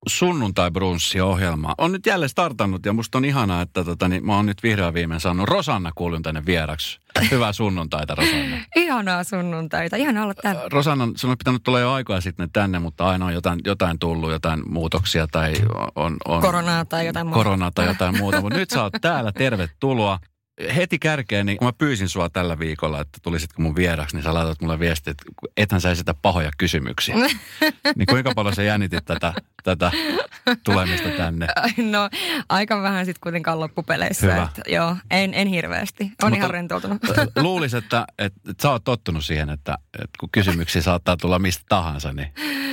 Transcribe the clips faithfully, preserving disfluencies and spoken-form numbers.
sunnuntai-brunssi-ohjelma on nyt jälleen startannut ja musta on ihanaa, että tota, niin mä oon nyt vihdoin viimein saanut Rosanna kuulun tänne vieraksi. Hyvää sunnuntaita, Rosanna. Ihanaa sunnuntaita, ihanaa olla täällä. Rosanna, sun on pitänyt tulla jo aikaa sitten tänne, mutta aina on jotain, jotain tullut, jotain muutoksia tai on... on koronaa tai jotain muuta. Koronaa tai jotain muuta, mutta nyt sä oot täällä, tervetuloa. Heti kärkeen, niin kun mä pyysin sua tällä viikolla, että tulisitko mun vieraksi, niin sä laitat mulle viestiä, että ethän sä esitä pahoja kysymyksiä. Niin kuinka paljon sä jännitit tätä, tätä tulemista tänne? No aika vähän sitten kuitenkaan loppupeleissä. Hyvä. Että, joo, en, en hirveästi. On Mutta ihan rentoutunut. Luulisin, että, että, että sä oot tottunut siihen, että, että kun kysymyksiä saattaa tulla mistä tahansa, niin...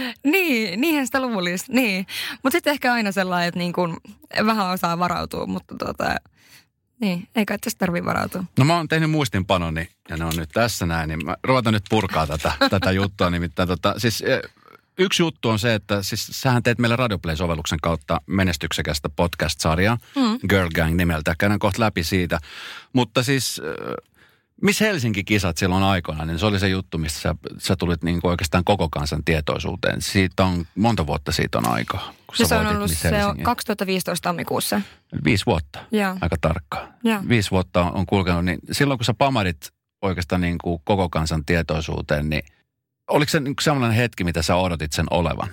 Niin, niinhän sitä luulisi, niin. Mutta sitten ehkä aina sellainen, että niin kun vähän osaa varautua, mutta tota... Niin, ei kai tästä tarvitse varautua. No mä oon tehnyt muistinpanoni ja ne on nyt tässä näin, niin mä ruvetaan nyt purkaa tätä, tätä juttua. Nimittäin tota, siis yksi juttu on se, että siis sähän teet meille Radioplay-sovelluksen kautta menestyksekästä podcast-sarjaa, mm. Girl Gang nimeltä. Käydään kohta läpi siitä. Mutta siis... Missä Helsinki-kisat silloin aikoina, niin se oli se juttu, mistä sä, sä tulit niin kuin oikeastaan koko kansan tietoisuuteen. Siitä on, monta vuotta siitä on aikaa. No se on ollut se on kaksituhattaviisitoista tammikuussa. Viisi vuotta, ja. Aika tarkkaan. Ja. Viisi vuotta on kulkenut, niin silloin kun sä pamarit oikeastaan niin kuin koko kansan tietoisuuteen, niin oliko se niin sellainen hetki, mitä sä odotit sen olevan?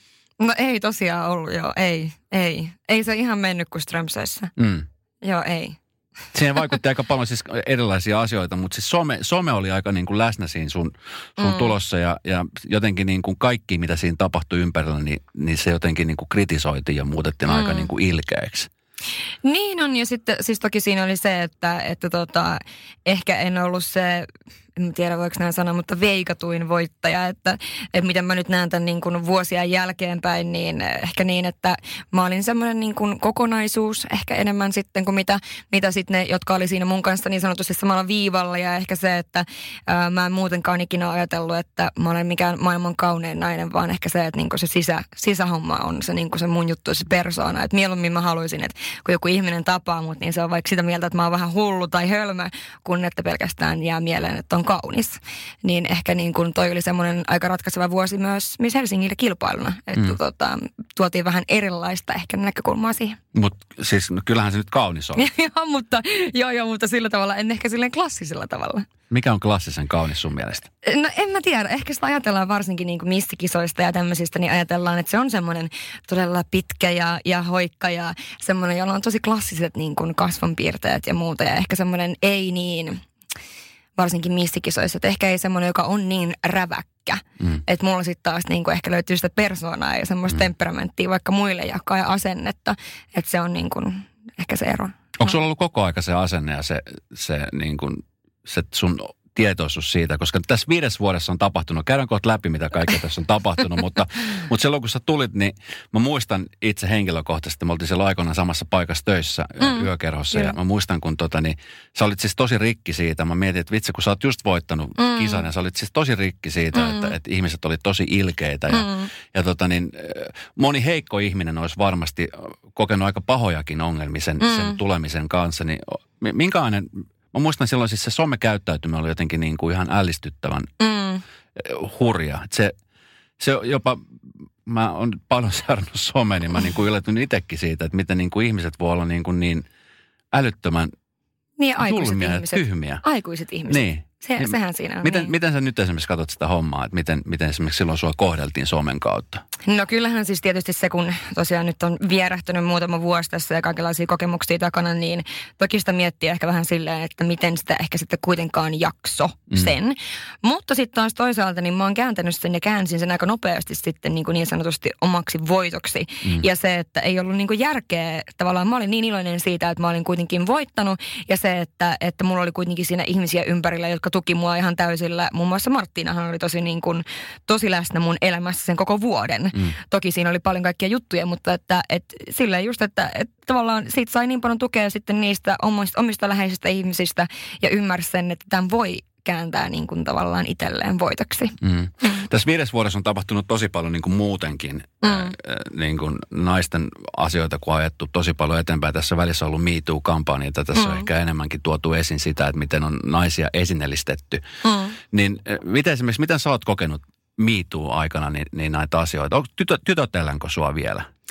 No ei tosiaan ollut, joo, ei, ei. Ei se ihan mennyt kuin Strömsössä. Mm. Joo, ei. Siihen vaikutti aika paljon siis erilaisia asioita, mutta siis some, some oli aika niin kuin läsnä siinä sun, sun mm. tulossa ja, ja jotenkin niin kuin kaikki, mitä siinä tapahtui ympärillä, niin, niin se jotenkin niin kuin kritisoitiin ja muutettiin mm. aika niin kuin ilkeäksi. Niin on, ja sitten siis toki siinä oli se, että, että tota, ehkä en ollut se, en tiedä voiko näin sanoa, mutta veikatuin voittaja, että, että miten mä nyt näen tämän niin kuin vuosia jälkeenpäin, niin ehkä niin, että mä olin semmoinen niin kuin kokonaisuus ehkä enemmän sitten kuin mitä, mitä sitten ne, jotka oli siinä mun kanssa niin sanotusti samalla viivalla, ja ehkä se, että ää, mä en muutenkaan ikinä ajatellut, että mä olen mikään maailman kaunein nainen, vaan ehkä se, että niin kuin se sisä, sisähomma on se, niin kuin se mun juttu, se persoona, että mieluummin mä haluaisin, että kun joku ihminen tapaa mut, niin se on vaikka sitä mieltä, että mä oon vähän hullu tai hölmö, kun että pelkästään jää mieleen, että on kaunis. Niin ehkä niin kuin toi oli semmoinen aika ratkaiseva vuosi myös Miss Helsingille kilpailuna. Että mm. tota, tuotiin vähän erilaista ehkä näkökulmaa siihen. Mutta siis no, kyllähän se nyt kaunis on. joo, mutta, joo, joo, mutta sillä tavalla, en ehkä silleen klassisella tavalla. Mikä on klassisen kaunis sun mielestä? No en mä tiedä. Ehkä sitä ajatellaan varsinkin niin kuin missikisoista ja tämmöisistä, niin ajatellaan, että se on semmoinen todella pitkä ja, ja hoikka ja semmoinen, jolla on tosi klassiset niin kuin kasvonpiirteet ja muuta. Ja ehkä semmoinen ei niin, varsinkin missikisoissa, että ehkä ei semmoinen, joka on niin räväkkä. Mm. Että mulla sitten taas niin kuin ehkä löytyy sitä persoonaa ja semmoista mm. temperamenttia vaikka muille jakaa ja asennetta. Että se on niin kuin ehkä se ero. Onko sulla ollut koko aika se asenne ja se, se niin kuin se sun tietoisuus siitä, koska tässä viides vuodessa on tapahtunut, käydään kohta läpi, mitä kaikkea tässä on tapahtunut, mutta, mutta silloin kun sä tulit, niin mä muistan itse henkilökohtaisesti, me oltiin siellä aikoinaan samassa paikassa töissä mm. yökerhossa, ja. ja mä muistan, kun tota, niin, sä olit siis tosi rikki siitä, mä mietin, että vitsi, kun sä oot just voittanut mm. kisan, ja sä olit siis tosi rikki siitä, mm. että, että ihmiset oli tosi ilkeitä, ja, mm. ja tota niin, moni heikko ihminen olisi varmasti kokenut aika pahojakin ongelmia sen, mm. sen tulemisen kanssa, niin minkälainen... Mä muistan silloin siis se somekäyttäytyminen oli jotenkin niin kuin ihan ällistyttävän mm. hurja. Se, se jopa, mä oon paljon seurannut somea, niin mä niin kuin yllätyn itsekin siitä, että miten niin kuin ihmiset voi olla niin, kuin niin älyttömän niin, julmia ja ihmiset. tyhmiä. Aikuiset ihmiset. Niin. Se, niin, sehän siinä on. Miten, niin. miten sä nyt esimerkiksi katsot sitä hommaa, että miten, miten esimerkiksi silloin sua kohdeltiin somen kautta? No kyllähän siis tietysti se, kun tosiaan nyt on vierähtänyt muutama vuosi tässä ja kaikenlaisia kokemuksia takana, niin toki sitä miettii ehkä vähän silleen, että miten sitä ehkä sitten kuitenkaan jakso sen. Mm. Mutta sitten taas toisaalta, niin mä oon kääntänyt sen ja käänsin sen aika nopeasti sitten niin, kuin niin sanotusti omaksi voitoksi. Mm. Ja se, että ei ollut niin kuin järkeä, tavallaan mä olin niin iloinen siitä, että mä olin kuitenkin voittanut ja se, että, että mulla oli kuitenkin siinä ihmisiä ympärillä, jotka tuki mua ihan täysillä. Muun muassa Marttiinahan oli tosi, niin kuin, tosi läsnä mun elämässä sen koko vuoden. Mm. Toki siinä oli paljon kaikkia juttuja, mutta että, että silleen just, että, että tavallaan siitä sai niin paljon tukea sitten niistä omista, omista läheisistä ihmisistä ja ymmärsi sen, että tämän voi kääntää niin kuin tavallaan itselleen voitoksi. Mm. Mm. Tässä viides vuodessa on tapahtunut tosi paljon niin kuin muutenkin mm. äh, niin kuin naisten asioita, kun on ajettu tosi paljon eteenpäin. Tässä välissä on ollut Me Too-kampanjaa. Tässä mm. on ehkä enemmänkin tuotu esiin sitä, että miten on naisia esinellistetty. Mm. Niin äh, miten esimerkiksi, miten sä oot kokenut Me Too-aikana niin, niin näitä asioita? Onko tytö, tytötellänkö sua vielä?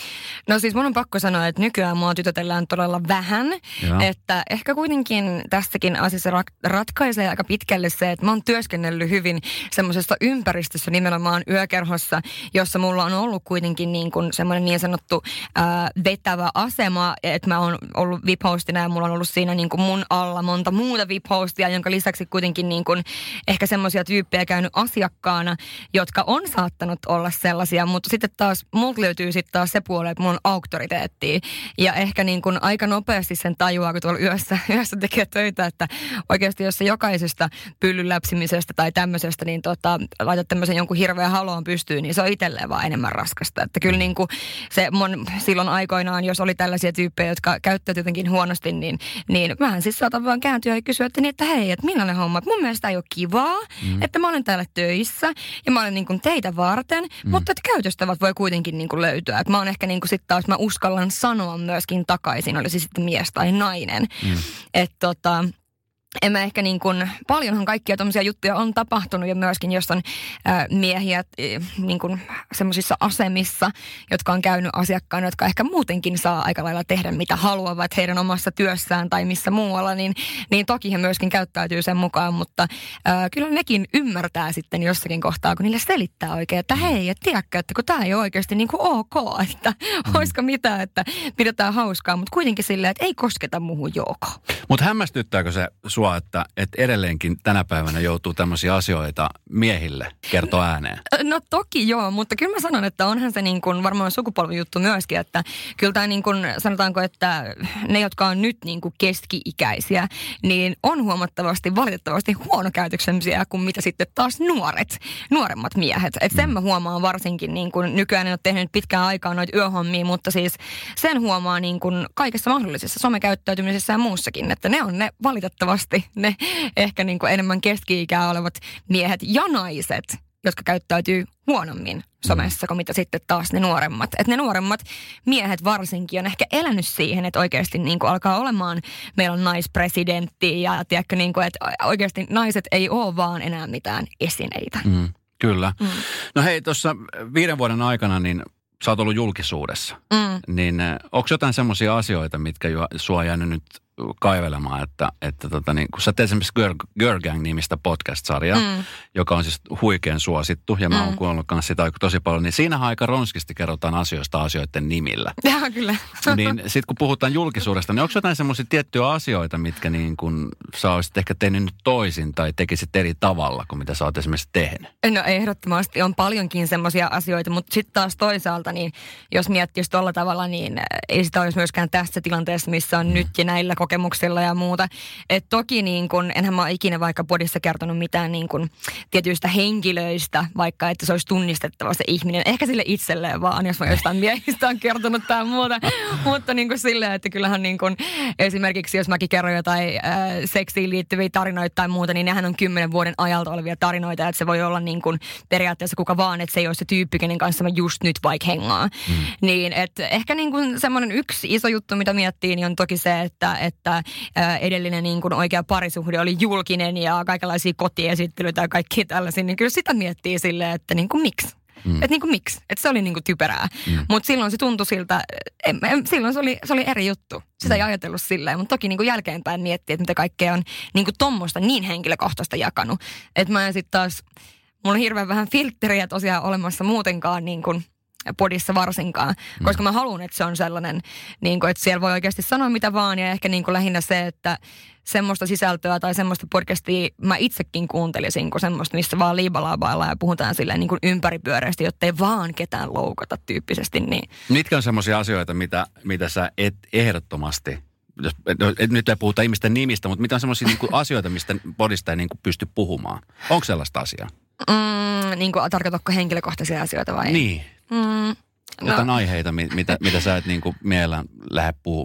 No siis mun on pakko sanoa, että nykyään mua tytötellään todella vähän. Joo. Että ehkä kuitenkin tästäkin asiassa rat- ratkaisee aika pitkälle se, että mä oon työskennellyt hyvin semmoisessa ympäristössä nimenomaan yökerhossa, jossa mulla on ollut kuitenkin niin kuin semmoinen niin sanottu ää, vetävä asema, että mä oon ollut V I P-hostina ja mulla on ollut siinä niin kuin mun alla monta muuta V I P-hostia, jonka lisäksi kuitenkin niin kuin ehkä semmoisia tyyppejä käynyt asiakkaana, jotka on saattanut olla sellaisia, mutta sitten taas multa löytyy sitten taas se puoli, että mulla on auktoriteettia. Ja ehkä niin kuin aika nopeasti sen tajuaa, kun tuolla yössä, yössä tekee töitä, että oikeasti jos se jokaisesta pyllyn läpsimisestä tai tämmöisestä, niin tota, laitat tämmöisen jonkun hirveän haloon pystyyn, niin se on itselleen vaan enemmän raskasta. Että kyllä niin kuin se mun silloin aikoinaan, jos oli tällaisia tyyppejä, jotka käyttävät jotenkin huonosti, niin, niin mähän siis saatan vaan kääntyä ja kysyä, että, niin, että hei, että millainen homma, että mun mielestä ei ole kivaa, mm. että mä olen täällä töissä ja mä olen niin kuin teitä varten, mm. mutta että käytöstavat voi kuitenkin niin kuin löytyä. Että mä oon ehkä niin kuin sitten taas, mä uskallan sanoa myöskin takaisin, olisi sitten mies tai nainen. Mm. Että tota... En mä ehkä niin kuin, paljonhan kaikkia tommosia juttuja on tapahtunut ja myöskin, jos on ää, miehiä niin kuin semmoisissa asemissa, jotka on käynyt asiakkaana, jotka ehkä muutenkin saa aika lailla tehdä mitä haluavat heidän omassa työssään tai missä muualla, niin, niin toki he myöskin käyttäytyy sen mukaan, mutta ää, kyllä nekin ymmärtää sitten jossakin kohtaa, kun niille selittää oikein, että hei, et tiedätkö, että kun tää ei ole oikeasti niin kuin ok, että mm. olisiko mitään, että pidetään hauskaa, mutta kuitenkin silleen, että ei kosketa muuhun jooko. Mutta hämmästyttääkö se sua, että, että edelleenkin tänä päivänä joutuu tämmöisiä asioita miehille kertoa ääneen? No toki joo, mutta kyllä mä sanon, että onhan se niin kuin varmaan sukupolvijuttu myöskin, että kyllä tämä niin kuin sanotaanko, että ne, jotka on nyt niin kuin keski-ikäisiä, niin on huomattavasti valitettavasti huonokäytöksellisiä kuin mitä sitten taas nuoret, nuoremmat miehet. Että sen mä huomaan varsinkin, niin kuin nykyään en ole tehnyt pitkään aikaa noita yöhommia, mutta siis sen huomaa niin kuin kaikessa mahdollisessa somekäyttäytymisessä ja muussakin, että ne on ne valitettavasti ne ehkä niin kuin enemmän keski-ikää olevat miehet ja naiset, jotka käyttäytyy huonommin somessa kuin mitä sitten taas ne nuoremmat. Että ne nuoremmat miehet varsinkin on ehkä elänyt siihen, että oikeasti niin kuin alkaa olemaan, meillä on naispresidentti ja tiedätkö, niin kuin, että oikeasti naiset ei ole vaan enää mitään esineitä. Mm, kyllä. Mm. No hei, tuossa viiden vuoden aikana niin sä oot ollut julkisuudessa. Mm. Niin onko jotain semmoisia asioita, mitkä jo, sua on jäänyt nyt kaivelemaan, että, että tota niin, kun sä teet esimerkiksi Girl, Girl Gang-nimistä podcast-sarjaa, mm. joka on siis huikean suosittu, ja mä oon mm. kuunnellut kanssa sitä tosi paljon, niin siinähän aika ronskisti kerrotaan asioista asioiden nimillä. Jaa, kyllä. Niin sit kun puhutaan julkisuudesta, niin onko jotain semmoisia tiettyjä asioita, mitkä niin kun sä olisit ehkä tehnyt nyt toisin tai tekisit eri tavalla kuin mitä sä oot esimerkiksi tehnyt? No ehdottomasti on paljonkin semmoisia asioita, mutta sitten taas toisaalta, niin jos miettisi tuolla tavalla, niin ei sitä olisi myöskään tässä tilanteessa, missä on mm. nyt ja näillä kokemuksilla ja muuta. Et toki niin kun, enhän mä ole ikinä vaikka podissa kertonut mitään niin kun tietyistä henkilöistä, vaikka että se olisi tunnistettava se ihminen. Ehkä sille itselleen vaan, jos mä jostain miehistä on kertonut tai muuta. Mutta niin kuin silleen, että kyllähän niin kun, esimerkiksi jos mäkin kerron jotain äh, seksiin liittyviä tarinoita tai muuta, niin nehän on kymmenen vuoden ajalta olevia tarinoita. Että se voi olla niin kun periaatteessa kuka vaan, että se ei ole se tyyppi, kenen kanssa mä just nyt vaikka hengaa. Mm. Niin, että ehkä niin kun semmoinen yksi iso juttu, mitä miettii, niin on toki se, että että edellinen niin kuin oikea parisuhde oli julkinen ja kaikenlaisia kotiesittelyitä ja kaikki tällaisia, niin kyllä sitä miettii silleen, että niin kuin miksi? Mm. Että niin kuin miksi? Että se oli niin kuin typerää. Mm. Mutta silloin se tuntui siltä, en, en, silloin se oli, se oli eri juttu. Sitä mm. ei ajatellut silleen, mutta toki niin kuin jälkeenpäin miettii, että mitä kaikkea on niin kuin tommoista niin henkilökohtaista jakanut. Että mä sitten taas, mulla on hirveän vähän filtteriä tosiaan olemassa muutenkaan niin kuin podissa varsinkaan, mm. koska mä haluan, että se on sellainen, niin kuin, että siellä voi oikeasti sanoa mitä vaan ja ehkä niin kuin lähinnä se, että semmoista sisältöä tai semmoista podcastia mä itsekin kuuntelisin, kun semmoista, missä vaan liibalaabaillaan ja puhutaan silleen niin kuin ympäripyöreästi, jottei vaan ketään loukata tyyppisesti. Niin. Mitkä on semmoisia asioita, mitä, mitä sä et ehdottomasti, jos, nyt ei puhuta ihmisten nimistä, mutta mitä on semmoisia niin kuin asioita, mistä podista ei niin kuin pysty puhumaan? Onko sellaista asiaa? Mm, niin kuin, tarkoitatko henkilökohtaisia asioita vai? Niin. Mm, Jotain no. aiheita, mitä, mitä sä et niin kuin mielellään lähde puhumaan.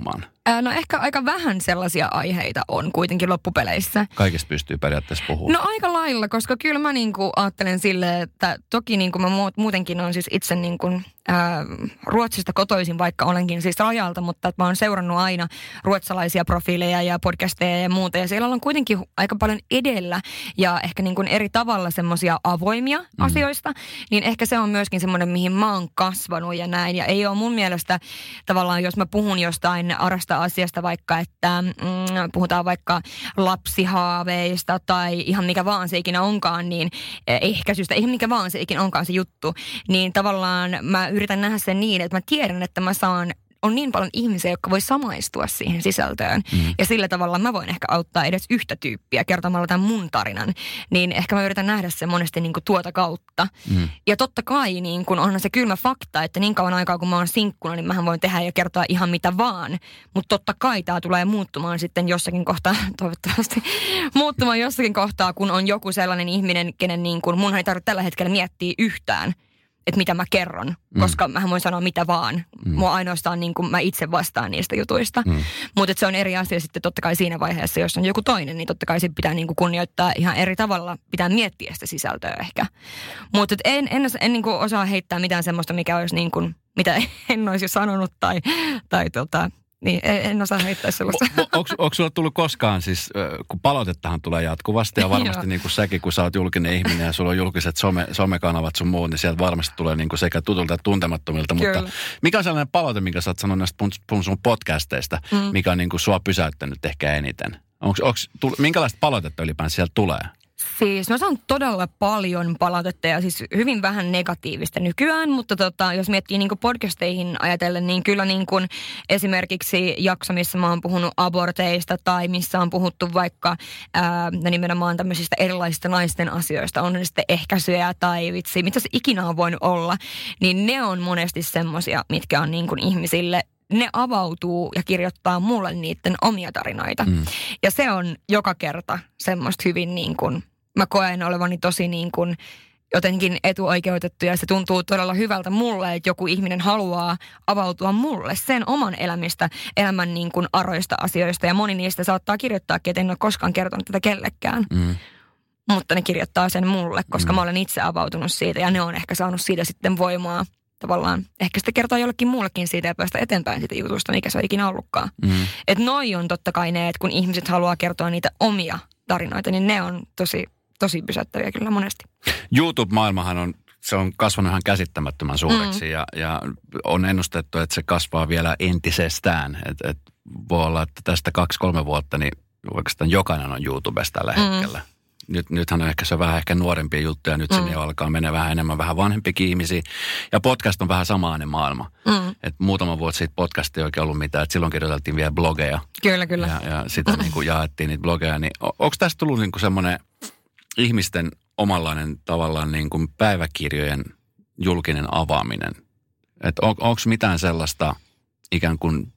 No ehkä aika vähän sellaisia aiheita on kuitenkin loppupeleissä. Kaikesta pystyy periaatteessa puhumaan. No aika lailla, koska kyllä mä niinku ajattelen silleen, että toki niinku mä muutenkin on siis itse niinku, ää, Ruotsista kotoisin, vaikka olenkin siis rajalta, mutta mä oon seurannut aina ruotsalaisia profiileja ja podcasteja ja muuta. Ja siellä on kuitenkin aika paljon edellä ja ehkä niinku eri tavalla semmoisia avoimia mm. asioista. Niin ehkä se on myöskin semmoinen, mihin mä oon kasvanut ja näin. Ja ei ole mun mielestä tavallaan, jos mä puhun jostain arasta asiasta vaikka, että mm, puhutaan vaikka lapsihaaveista tai ihan mikä vaan se ikinä onkaan, niin ehkäisystä, ihan mikä vaan se ikinä onkaan se juttu, niin tavallaan mä yritän nähdä sen niin, että mä tiedän, että mä saan on niin paljon ihmisiä, jotka voi samaistua siihen sisältöön. Mm. Ja sillä tavalla mä voin ehkä auttaa edes yhtä tyyppiä kertomalla tämän mun tarinan. Niin ehkä mä yritän nähdä sen monesti niin kuin tuota kautta. Mm. Ja totta kai niin kun onhan se kylmä fakta, että niin kauan aikaa kun mä oon sinkkuna, niin mähän voin tehdä ja kertoa ihan mitä vaan. Mutta totta kai tää tulee muuttumaan sitten jossakin kohtaa, toivottavasti, muuttumaan jossakin kohtaa, kun on joku sellainen ihminen, kenen niin kun munhan ei tarvitse tällä hetkellä miettiä yhtään, että mitä mä kerron, mm. koska mähän voin sanoa mitä vaan. Mm. Mua ainoastaan niin kuin mä itse vastaan niistä jutuista. Mm. Mutta se on eri asia sitten totta kai siinä vaiheessa, jos on joku toinen, niin totta kai sit pitää niin kuin kunnioittaa ihan eri tavalla, pitää miettiä sitä sisältöä ehkä. Mutta en, en, en niin kuin osaa heittää mitään semmoista, mikä olisi niin kuin, mitä en olisi jo sanonut tai, tai tota... Niin, en osaa heittää sellaista. Onko sulla tullut koskaan siis, kun palautettahan tulee jatkuvasti ja varmasti niin kuin säkin, kun sä oot julkinen ihminen ja sulla on julkiset some, somekanavat sun muut, niin sieltä varmasti tulee niin kuin sekä tutulta että tuntemattomilta. Kyllä. Mutta mikä on sellainen palaute, minkä sä oot sanonut näistä sun podcasteista, mm. mikä on niin kuin sua pysäyttänyt ehkä eniten? Onks, onks, tull, minkälaista palautetta ylipäänsä sieltä tulee? Siis mä saan todella paljon palautetta ja siis hyvin vähän negatiivista nykyään, mutta tota, jos miettii niin kuin podcasteihin ajatellen, niin kyllä niin kuin esimerkiksi jakso, missä mä oon puhunut aborteista tai missä on puhuttu vaikka ää, nimenomaan tämmöisistä erilaisista naisten asioista, on ne sitten ehkäisyjä tai vitsi, mitä se ikinä on voinut olla, niin ne on monesti semmosia, mitkä on niin kuin ihmisille, ne avautuu ja kirjoittaa mulle niiden omia tarinoita. Mm. Ja se on joka kerta semmoista hyvin niin kuin, mä koen olevani tosi niin kuin jotenkin etuoikeutettu ja se tuntuu todella hyvältä mulle, että joku ihminen haluaa avautua mulle sen oman elämistä, elämän niin kuin aroista asioista. Ja moni niistä saattaa kirjoittaakin, että en ole koskaan kertonut tätä kellekään. Mm. Mutta ne kirjoittaa sen mulle, koska mm. mä olen itse avautunut siitä ja ne on ehkä saanut siitä sitten voimaa. Tavallaan ehkä sitten kertoo jollekin muullekin siitä ja päästä eteenpäin siitä jutusta, mikä se on ikinä ollutkaan. Mm. Että noi on totta kai ne, että kun ihmiset haluaa kertoa niitä omia tarinoita, niin ne on tosi, tosi pysäyttäviä kyllä monesti. YouTube-maailmahan on, se on kasvanut ihan käsittämättömän suureksi mm. ja, ja on ennustettu, että se kasvaa vielä entisestään. Että et voi olla, että tästä kaksi-kolme vuotta, niin oikeastaan jokainen on YouTubesta tällä mm. hetkellä. Nyt, nythän on ehkä se vähän ehkä nuorempia juttuja, nyt mm. sinne jo alkaa mennä vähän enemmän vähän vanhempikin ihmisiä. Ja podcast on vähän samainen maailma. Mm. Et muutama vuosi sitten podcast ei oikein ollut mitään, että silloin kirjoiteltiin vielä blogeja. Kyllä, kyllä. Ja, ja sitten niin kuin jaettiin niitä blogeja. Niin onko tästä tullut niin kuin semmoinen ihmisten omanlainen tavallaan niin kuin päiväkirjojen julkinen avaaminen? Että on, onko mitään sellaista ikään kuin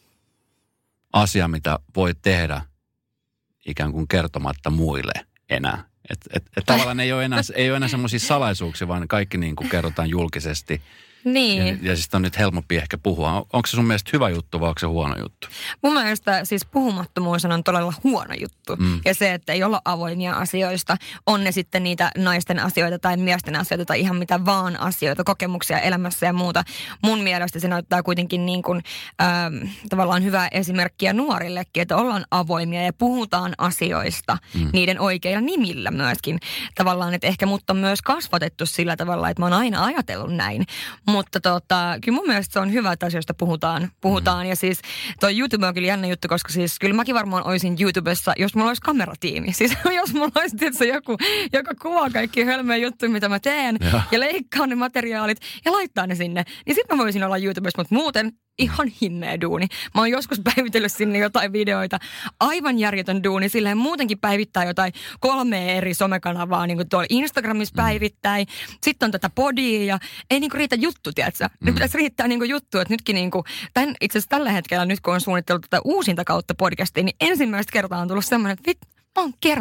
asiaa, mitä voi tehdä ikään kuin kertomatta muille enää. Että et, et tavallaan ei ole enää, ei ole enää semmoisia salaisuuksia, vaan kaikki niin kuin kerrotaan julkisesti. Niin. Ja, ja siis on nyt helpompi ehkä puhua. On, onko se sun mielestä hyvä juttu vai onko se huono juttu? Mun mielestä siis puhumattomuus on todella huono juttu. Mm. Ja se, että ei olla avoimia asioista, on ne sitten niitä naisten asioita tai miesten asioita tai ihan mitä vaan asioita, kokemuksia elämässä ja muuta. Mun mielestä se näyttää kuitenkin niin kuin, ähm, tavallaan hyvää esimerkkiä nuorillekin, että ollaan avoimia ja puhutaan asioista mm. niiden oikeilla nimillä myöskin. Tavallaan, että ehkä mut on myös kasvatettu sillä tavalla, että mä oon aina ajatellut näin. Mutta tota, kyllä mun mielestä se on hyvä, että asioista puhutaan. puhutaan. Mm. Ja siis toi YouTube on kyllä jännä juttu, koska siis kyllä mäkin varmaan olisin YouTubessa, jos mulla olisi kameratiimi. Siis jos mulla olisi tietysti joku, joka kuvaa kaikki hölmöjä juttuja, mitä mä teen, ja, ja leikkaa ne materiaalit ja laittaa ne sinne. Niin sitten mä voisin olla YouTubessa, mutta muuten ihan himmeä duuni. Mä oon joskus päivitellyt sinne jotain videoita. Aivan järjetön duuni. Silleen muutenkin päivittää jotain kolmea eri somekanavaa, niin kuin tuolla Instagramissa päivittäin. Sitten on tätä podia ja ei niin kuin riitä juttu, tiedätkö? Nyt pitäisi riittää niin kuin juttu, että nytkin niin kuin, tämän, itse asiassa tällä hetkellä nyt kun on suunniteltu tätä uusinta kautta podcastia, niin ensimmäistä kertaa on tullut semmoinen, että vit, mä oon kertonut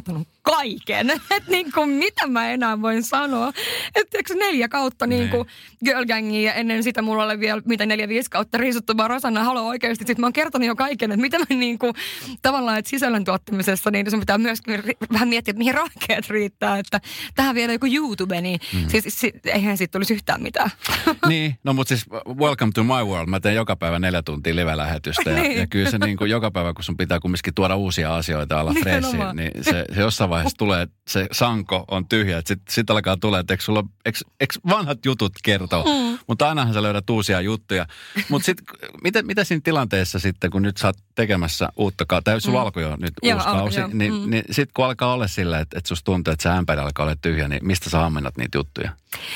kaiken. Että niin kuin, mitä mä enää voin sanoa. Että eikö neljä kautta niin kuin Girl Gangia ja ennen sitä mulla oli vielä mitä neljä, viisi kautta riisuttu vaan Rosanna haluaa oikeasti. Sitten mä oon kertonut jo kaiken, että mitä mä niin kuin, tavallaan, että sisällön tuottamisessa, niin se pitää myös vähän miettiä, että mihin rahkeet riittää. Että tähän vielä joku YouTube, niin mm. siis, siis eihän siitä tulisi yhtään mitään. Niin, no mutta siis welcome to my world. Mä teen joka päivä neljä tuntia live-lähetystä ja, niin. ja kyllä se niin kuin joka päivä, kun sun pitää kumminkin tuoda uusia asioita alla freesiin, niin se, se jossain vaiheessa tulee, se sanko on tyhjä, että sitten sit alkaa tulee, että eikö, sulla, eikö, eikö vanhat jutut kertoo, mm. mutta ainahan sä löydät uusia juttuja. Mutta sitten mitä, mitä siinä tilanteessa sitten, kun nyt sä oot tekemässä uutta kautta, tai sulla mm. alkoi jo nyt joo, uusi kausi, alkoi, niin, mm. niin sitten kun alkaa olla sillä, että, että susta tuntuu, että se ämpäri alkaa olla tyhjä, niin mistä sä ammennat niitä juttuja?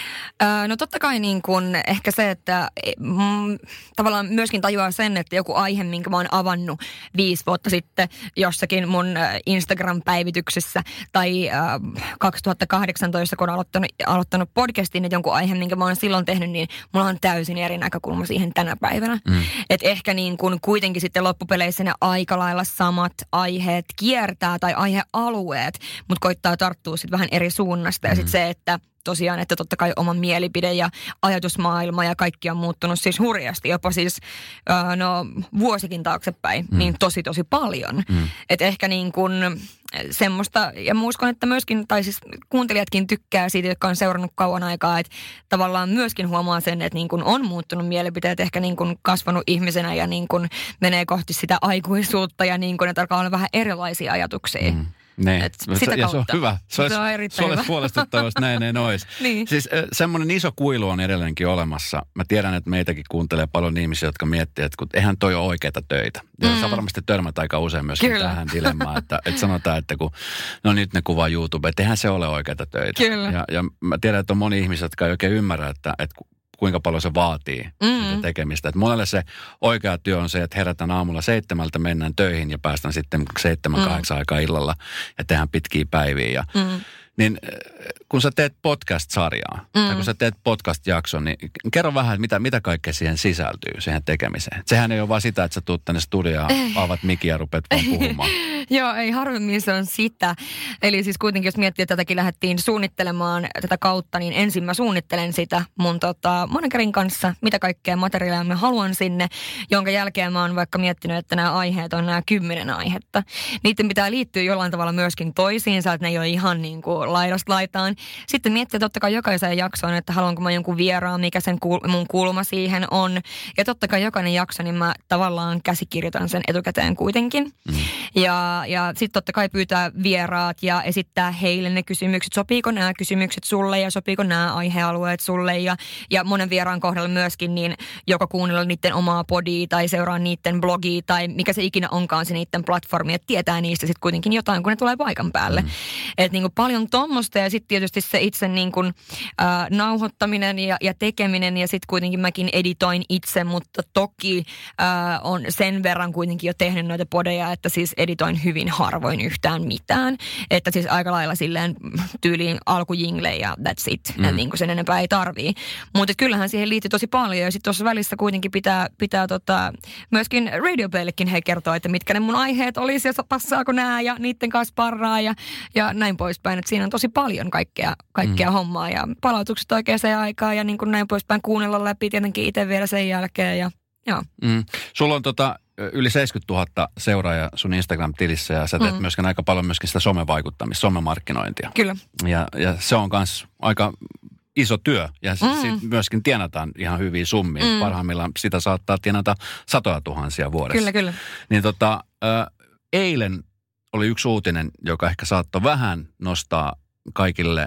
Öö, no totta kai niin kun ehkä se, että mm, tavallaan myöskin tajuaa sen, että joku aihe, minkä mä oon avannut viisi vuotta sitten jossakin mun Instagram-päivityksessä tai äh, kaksituhattakahdeksantoista, kun oon aloittanut, aloittanut podcastin, että jonkun aihe, minkä mä oon silloin tehnyt, niin mulla on täysin eri näkökulma siihen tänä päivänä. Mm. Että ehkä niin kun kuitenkin sitten loppupeleissä ne aika lailla samat aiheet kiertää tai aihealueet, mutta koittaa tarttua sitten vähän eri suunnasta ja sitten se, että tosiaan, että totta kai oma mielipide ja ajatusmaailma ja kaikki on muuttunut siis hurjasti, jopa siis äh, no vuosikin taaksepäin, mm. niin tosi tosi paljon. Mm. Että ehkä niin kuin semmoista, ja mä uskon, että myöskin, tai siis kuuntelijatkin tykkää siitä, jotka on seurannut kauan aikaa, että tavallaan myöskin huomaa sen, että niin kuin on muuttunut mielipiteet, ehkä niin kuin kasvanut ihmisenä ja niin kuin menee kohti sitä aikuisuutta ja niin kuin, että alkaa olla vähän erilaisia ajatuksia. Mm. Niin. Sitä ja se on hyvä. Se olisi, se olisi puolestuttavaa, jos näin ei olisi. Niin. Siis semmoinen iso kuilu on edelleenkin olemassa. Mä tiedän, että meitäkin kuuntelee paljon ihmisiä, jotka miettii, että kun eihän toi ole oikeita töitä. Ja mm. sä varmasti törmät aika usein myöskin Kyllä. tähän dilemmaan, että, että sanotaan, että kun no nyt ne kuvaa YouTube, että eihän se ole oikeita töitä. Kyllä. Ja, ja mä tiedän, että on moni ihmisiä, jotka ei oikein ymmärrä, että, että kuinka paljon se vaatii mm. sitä tekemistä. Että monelle se oikea työ on se, että herätään aamulla seitsemältä, mennään töihin ja päästään sitten seitsemän, mm. kahdeksan aikaa illalla ja tehdään pitkiä päiviä. Ja, mm. niin kun sä teet podcast-sarjaa mm. tai kun sä teet podcast-jakson, niin kerro vähän, että mitä, mitä kaikkea siihen sisältyy, siihen tekemiseen. Sehän ei ole vaan sitä, että sä tuut tänne studioon, aavat mikin ja rupeat vaan puhumaan. Joo, ei harvemmin se on sitä. Eli siis kuitenkin, jos miettii, että tätäkin lähdettiin suunnittelemaan tätä kautta, niin ensin mä suunnittelen sitä mun tota, managerin kanssa, mitä kaikkea materiaalia mä haluan sinne, jonka jälkeen mä oon vaikka miettinyt, että nämä aiheet on nämä kymmenen aihetta. Niiden pitää liittyä jollain tavalla myöskin toisiinsa, että ne ei ole ihan niin kuin laidasta laitaan. Sitten miettiä totta kai jokaiseen jaksoon, että haluanko mä jonkun vieraan, mikä sen kul- mun kulma siihen on. Ja totta kai jokainen jakso, niin mä tavallaan käsikirjoitan sen etukäteen kuitenkin. Mm. Ja, ja sitten totta kai pyytää vieraat ja esittää heille ne kysymykset. Sopiiko nämä kysymykset sulle ja sopiiko nämä aihealueet sulle? Ja, ja monen vieraan kohdalla myöskin niin joko kuunnella niiden omaa podia tai seuraa niiden blogia tai mikä se ikinä onkaan se niiden platformi, että tietää niistä sitten kuitenkin jotain, kun ne tulee paikan päälle. Mm. Että niin kuin paljon tommosta ja sitten tietysti se itse niin kuin, äh, nauhoittaminen ja, ja tekeminen ja sitten kuitenkin mäkin editoin itse, mutta toki äh, on sen verran kuitenkin jo tehnyt noita podeja, että siis editoin hyvin harvoin yhtään mitään. Että siis aika lailla silleen tyyliin alkujingle ja that's it. Mm. Niin kuin sen enempää ei tarvii. Mutta kyllähän siihen liittyy tosi paljon ja sitten tuossa välissä kuitenkin pitää, pitää tota, myöskin radioplayillekin he kertoo, että mitkä ne mun aiheet olisi ja passaako nää ja niiden kanssa parraa ja, ja näin poispäin. Että siinä on tosi paljon kaikkea, kaikkea mm. hommaa ja palautukset oikeaan aikaan ja niin kuin näin poispäin kuunnella läpi tietenkin itse vielä sen jälkeen ja joo. Mm. Sulla on tota yli seitsemänkymmentätuhatta seuraajaa sun Instagram-tilissä ja sä teet mm. myöskin aika paljon myöskin sitä somevaikuttamista, somemarkkinointia. Kyllä. Ja, ja se on myös aika iso työ ja mm. sit myöskin tienataan ihan hyviä summia. Mm. Parhaimmillaan sitä saattaa tienata satoja tuhansia vuodessa. Kyllä, kyllä. Niin tota, ä, eilen oli yksi uutinen, joka ehkä saattoi vähän nostaa kaikille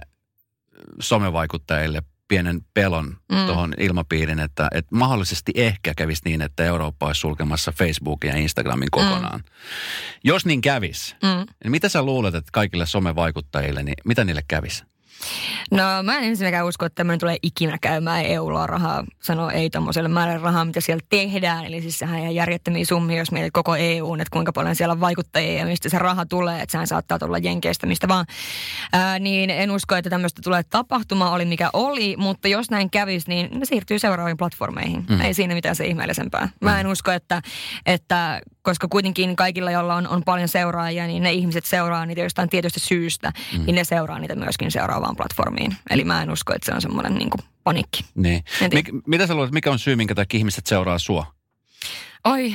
somevaikuttajille pienen pelon mm. tuohon ilmapiirin, että, että mahdollisesti ehkä kävisi niin, että Eurooppa olisi sulkemassa Facebookin ja Instagramin kokonaan. Mm. Jos niin kävisi, mm. niin mitä sä luulet, että kaikille somevaikuttajille, niin mitä niille kävisi? No mä en ensinnäkään usko, että tämmöinen tulee ikinä käymään. E Ulla rahaa sanoo ei tommoselle määrälle rahaa, mitä siellä tehdään. Eli siis sehän ihan järjettömiä summia, jos mietit koko E U:n, että kuinka paljon siellä on vaikuttajia ja mistä se raha tulee. Että sehän saattaa tulla Jenkeistä, mistä vaan. Ää, niin en usko, että tämmöistä tulee tapahtumaan, oli mikä oli. Mutta jos näin kävisi, niin ne siirtyy seuraaviin platformeihin. Mm. Ei siinä mitään se ihmeellisempää. Mä en usko, että, että koska kuitenkin kaikilla, joilla on, on paljon seuraajia, niin ne ihmiset seuraa niitä jostain tietystä syystä, mm. niin ne seuraa niitä myöskin seuraavaan platformiin. Eli mä en usko, että se on semmoinen niin kuin panikki. Niin. Mik, mitä sä luulet, mikä on syy, minkä takia ihmiset seuraa sua? Oi,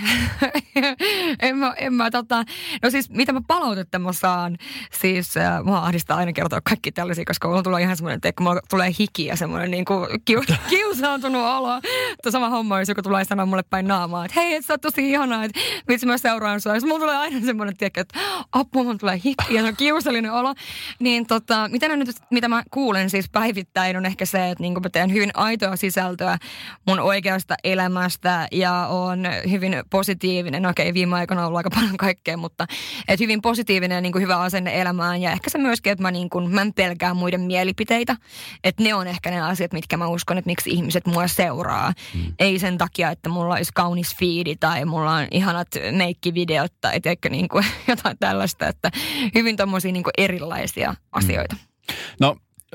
en mä, en mä tota, no siis mitä mä palautetta mä saan, siis äh, mua ahdistaa aina kertoa kaikki tällaisia, koska mulla tulee ihan semmoinen, että mulla tulee hiki ja semmoinen niin kuin kiu, kiusaantunut olo. Tuo sama homma, jos joku tulee sanoa mulle päin naamaa, että hei, et sä oot tosi ihanaa, että vitsi mä seuraan sua. Ja mulla tulee aina semmoinen, tiedäkö, että apua, mulla tulee hiki ja se on kiusallinen olo. Niin tota, mitä, nyt, mitä mä kuulen siis päivittäin on ehkä se, että niin kuin mä teen hyvin aitoa sisältöä mun oikeasta elämästä ja on hyvin positiivinen. Okei, viime aikoina on ollut aika paljon kaikkea, mutta et hyvin positiivinen ja niin kuin hyvä asenne elämään. Ja ehkä se myöskin, että mä, niin kuin, mä en pelkää muiden mielipiteitä. Että ne on ehkä ne asiat, mitkä mä uskon, että miksi ihmiset mua seuraa. Mm. Ei sen takia, että mulla olisi kaunis fiidi tai mulla on ihanat meikkivideot tai teikö niin kuin jotain tällaista. Että hyvin tommosia niin kuin erilaisia asioita. Mm. No,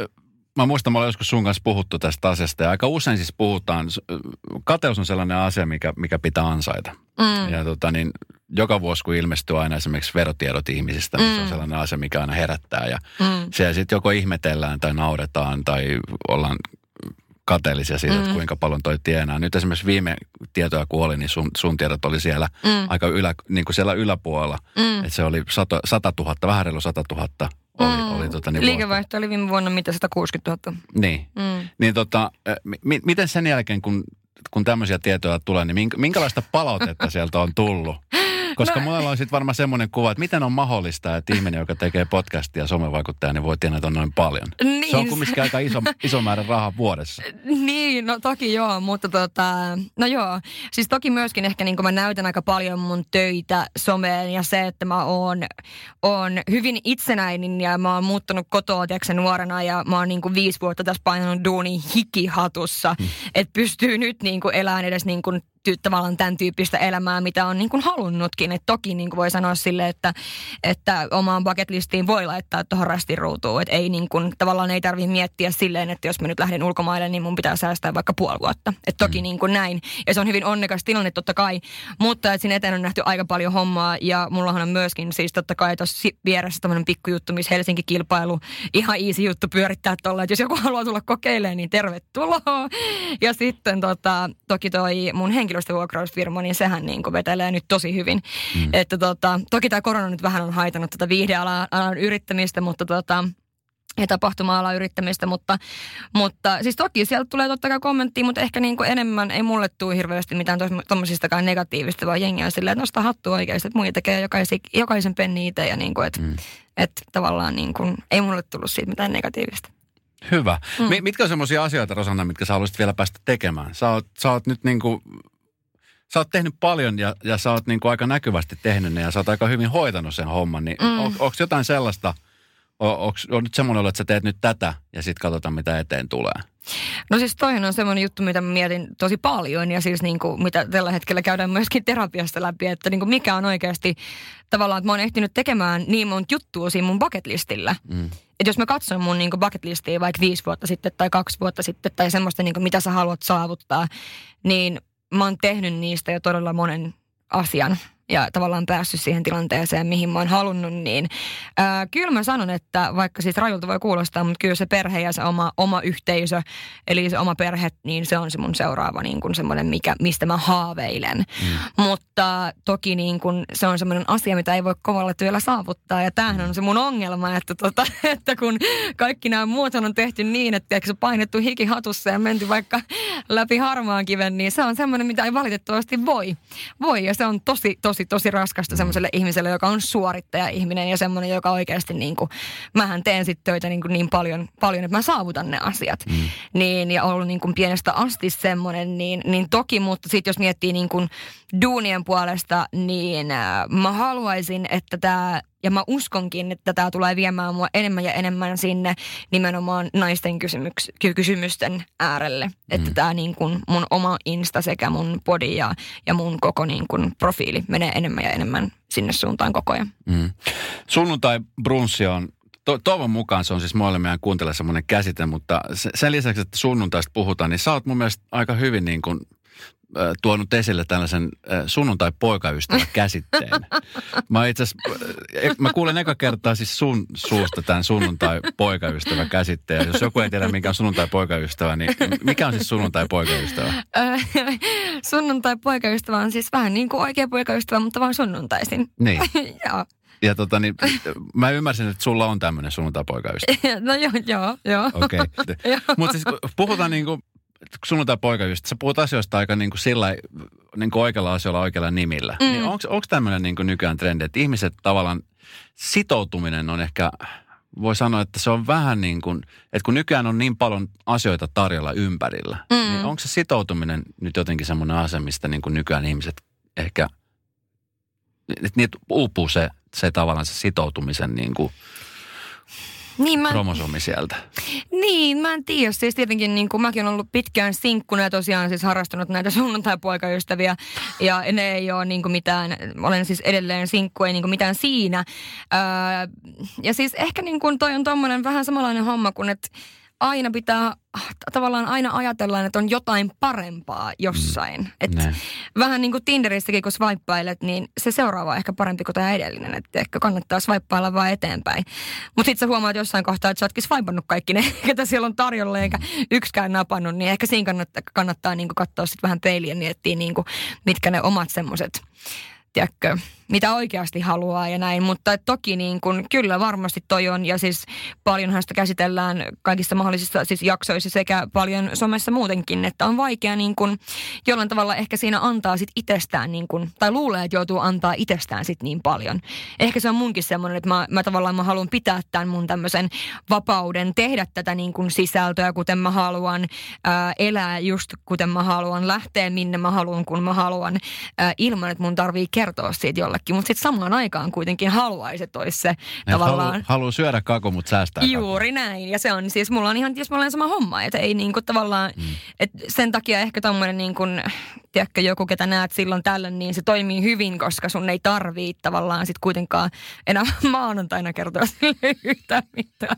mä muistan, mä olen joskus sun kanssa puhuttu tästä asiasta ja aika usein siis puhutaan, kateus on sellainen asia, mikä, mikä pitää ansaita. Mm. Ja tota niin, joka vuosi kun ilmestyy aina esimerkiksi verotiedot ihmisistä, niin mm. se on sellainen asia, mikä aina herättää. Ja mm. se sitten joko ihmetellään tai nauretaan tai ollaan kateellisia siitä, mm. että kuinka paljon toi tienaa. Nyt esimerkiksi viime tietoja kun oli, niin sun, sun tiedot oli siellä mm. aika ylä, niin kuin siellä yläpuolella. Mm. Että se oli sata tuhatta, vähän reilu sata tuhatta. Oli, mm. oli, tota, niin liikevaihto oli viime vuonna mitä sata kuusikymmentätuhatta. Niin. Mm. Niin tota, m- miten sen jälkeen, kun, kun tämmöisiä tietoja tulee, niin minkälaista palautetta sieltä on tullut? Koska no, mulla on sitten varmaan semmoinen kuva, että miten on mahdollista, että ihminen, joka tekee podcastia ja somevaikuttaja, niin voi tienata noin paljon. Niin. Se on kumminkin aika iso, iso määrä rahaa vuodessa. Niin, no toki joo, mutta tota, no joo. Siis toki myöskin ehkä niin kuin mä näytän aika paljon mun töitä someen ja se, että mä oon, oon hyvin itsenäinen ja mä oon muuttanut kotoa, tiedätkö nuorena ja mä oon niin kuin viisi vuotta tässä painanut duuni hikihatussa, hmm. että pystyy nyt niin kuin elämään edes niin kuin tavallaan tämän tyyppistä elämää, mitä on niin kuin halunnutkin. Et toki niin kuin voi sanoa sille, että, että omaan bucket listiin voi laittaa tuohon rastiruutuun. Että ei niin kuin, tavallaan ei tarvitse miettiä silleen, että jos mä nyt lähden ulkomaille, niin mun pitää säästää vaikka puoli vuotta. Että toki mm. niin kuin näin. Ja se on hyvin onnekas tilanne totta kai. Mutta että siinä eteen on nähty aika paljon hommaa. Ja mullahan on myöskin siis totta kai tuossa vieressä tämmöinen pikkujuttu, missä Helsinki-kilpailu. Ihan easy juttu pyörittää tuolla. Että jos joku haluaa tulla kokeilemaan, niin tervetuloa. Ja sitten tota, toki toi mun henkilö vuokrausfirma, niin sehän niin kuin vetelee nyt tosi hyvin. Mm. Että tota, toki tämä korona nyt vähän on haitannut tätä viihdealan alan yrittämistä, mutta tota, ja tapahtuma-alan yrittämistä, mutta, mutta siis toki sieltä tulee totta kai kommenttia, mutta ehkä niin kuin enemmän ei mulle tule hirveästi mitään tuommoisistakaan negatiivista, vaan jengiä on silleen, että nostaa hattua oikeasti, että muija tekee jokaisen, jokaisen penni itse ja niin kuin, että, mm. että tavallaan niin kuin, ei mulle tullut siitä mitään negatiivista. Hyvä. Mm. Mitkä on semmoisia asioita, Rosanna, mitkä sä haluaisit vielä päästä tekemään? Sä oot, sä oot nyt niin kuin sä oot tehnyt paljon ja, ja sä oot niin kuin aika näkyvästi tehnyt ne ja sä oot aika hyvin hoitanut sen homman. Niin mm. on, onko jotain sellaista, on, on nyt semmoinen ollut, että sä teet nyt tätä ja sitten katsotaan mitä eteen tulee? No siis toinen on semmoinen juttu, mitä mä mietin tosi paljon ja siis niin kuin, mitä tällä hetkellä käydään myöskin terapiasta läpi, että niin kuin mikä on oikeasti tavallaan, että mä oon ehtinyt tekemään niin monta juttua siinä mun bucket listillä. Mm. Että jos mä katson mun niin kuin bucket listia vaikka viisi vuotta sitten tai kaksi vuotta sitten tai semmoista, niin kuin, mitä sä haluat saavuttaa, niin mä oon tehnyt niistä jo todella monen asian ja tavallaan päässyt siihen tilanteeseen, mihin mä oon halunnut, niin ää, kyllä mä sanon, että vaikka siis rajulta voi kuulostaa, mutta kyllä se perhe ja se oma, oma yhteisö, eli se oma perhe, niin se on se mun seuraava niin kuin semmoinen, mikä, mistä mä haaveilen. Mm. Mutta toki niin kuin se on semmoinen asia, mitä ei voi kovalla työllä saavuttaa, ja tämähän on se mun ongelma, että, tota, että kun kaikki nämä muut on tehty niin, että se painettu hiki hatussa ja menty vaikka läpi harmaan kiven, niin se on semmoinen, mitä ei valitettavasti voi. Voi, ja se on tosi, tosi tosi raskasta semmoiselle ihmiselle, joka on suorittaja-ihminen ja semmoinen, joka oikeasti niin kuin, mähän teen sitten töitä niin, kuin niin paljon, paljon, että mä saavutan ne asiat. Mm. Niin, ja ollut niin kuin pienestä asti semmoinen, niin, niin toki, mutta sitten jos miettii niin kuin duunien puolesta, niin äh, mä haluaisin, että tämä ja mä uskonkin, että tämä tulee viemään mua enemmän ja enemmän sinne nimenomaan naisten kysymyks, kysymysten äärelle. Mm. Että tämä niin kuin mun oma Insta sekä mun body ja, ja mun koko niin kuin profiili menee enemmän ja enemmän sinne suuntaan koko ajan. Mm. Sunnuntai brunssi on, to, toivon mukaan se on siis muille meidän kuuntele semmoinen käsite, mutta sen lisäksi, että sunnuntaista puhutaan, niin sä oot mun mielestä aika hyvin niin kuin tuonut esille tällaisen sunnuntai-poikaystävä-käsitteen. Mä itse asiassa, mä kuulen eka kertaa siis sun suusta tämän sunnuntai-poikaystävä-käsitteen. Jos joku ei tiedä, mikä on sunnuntai-poikaystävä, niin mikä on siis sunnuntai-poikaystävä? Sunnuntai-poikaystävä on siis vähän niin kuin oikea poikaystävä, mutta vaan sunnuntaisin. Niin. Joo. Ja tota niin, mä ymmärsin, että sulla on tämmöinen sunnuntai-poikaystävä. No joo, joo, joo. Okei. Okay. Mutta siis puhutaan niin kuin sunnuntai-poikaystävä, sä puhut asioista aika niin kuin sillä niin kuin oikealla asioilla oikealla nimillä. Mm. Niin onko tämmöinen niin kuin nykyään trendi, että ihmiset tavallaan sitoutuminen on ehkä, voi sanoa, että se on vähän niin kuin, että kun nykyään on niin paljon asioita tarjolla ympärillä, mm. niin onko se sitoutuminen nyt jotenkin semmoinen asia, mistä niin kuin nykyään ihmiset ehkä, että niitä uupuu se, se tavallaan se sitoutumisen niin kuin niin mä, kromosomi sieltä. Niin, mä en tiedä. Siis tietenkin niin kuin mäkin olen ollut pitkään sinkkuna ja tosiaan siis harrastanut näitä sunnuntai-poikaystäviä. Ja ne ei ole niin kuin mitään, olen siis edelleen sinkku, ei niin kuin mitään siinä. Öö, ja siis ehkä niin kuin toi on tommoinen vähän samanlainen homma kuin, että aina pitää, tavallaan aina ajatellaan, että on jotain parempaa jossain. Mm, että vähän niin kuin Tinderissäkin, kun swipeilet, niin se seuraava on ehkä parempi kuin tämä edellinen. Että ehkä kannattaa swipeilla vaan eteenpäin. Mutta sitten sä huomaat jossain kohtaa, että sä ootkin swipannut kaikki ne, ketä siellä on tarjolla, eikä yksikään napannut. Niin ehkä siinä kannattaa, kannattaa niin kuin katsoa sitten vähän peiliä ja miettiä, niin kuin, mitkä ne omat semmoiset, tiedätkö, mitä oikeasti haluaa ja näin, mutta toki niin kuin, kyllä varmasti toi on, ja siis paljonhan sitä käsitellään kaikissa mahdollisissa siis jaksoissa sekä paljon somessa muutenkin, että on vaikea niin kuin, jollain tavalla ehkä siinä antaa sit itsestään niin kuin, tai luulee, että joutuu antaa itsestään sit niin paljon. Ehkä se on munkin semmoinen, että mä, mä tavallaan mä haluan pitää tämän mun tämmöisen vapauden, tehdä tätä niin kuin sisältöä, kuten mä haluan, ää, elää just kuten mä haluan, lähteä minne mä haluan, kun mä haluan, ää, ilman, että mun tarvii kertoa siitä jollekin. Mutta sitten samaan aikaan kuitenkin haluaisi, että olisi se ja tavallaan. Halu, haluaa syödä kako, mutta säästää juuri kako. Näin. Ja se on siis, mulla on ihan tietysti sama homma. Että ei niinku tavallaan, mm. että sen takia ehkä tommoinen niin kuin, tiedätkö, joku, ketä näet silloin tällöin, niin se toimii hyvin, koska sun ei tarvii tavallaan sit kuitenkaan enää maanantaina kertoa sille yhtään mitään.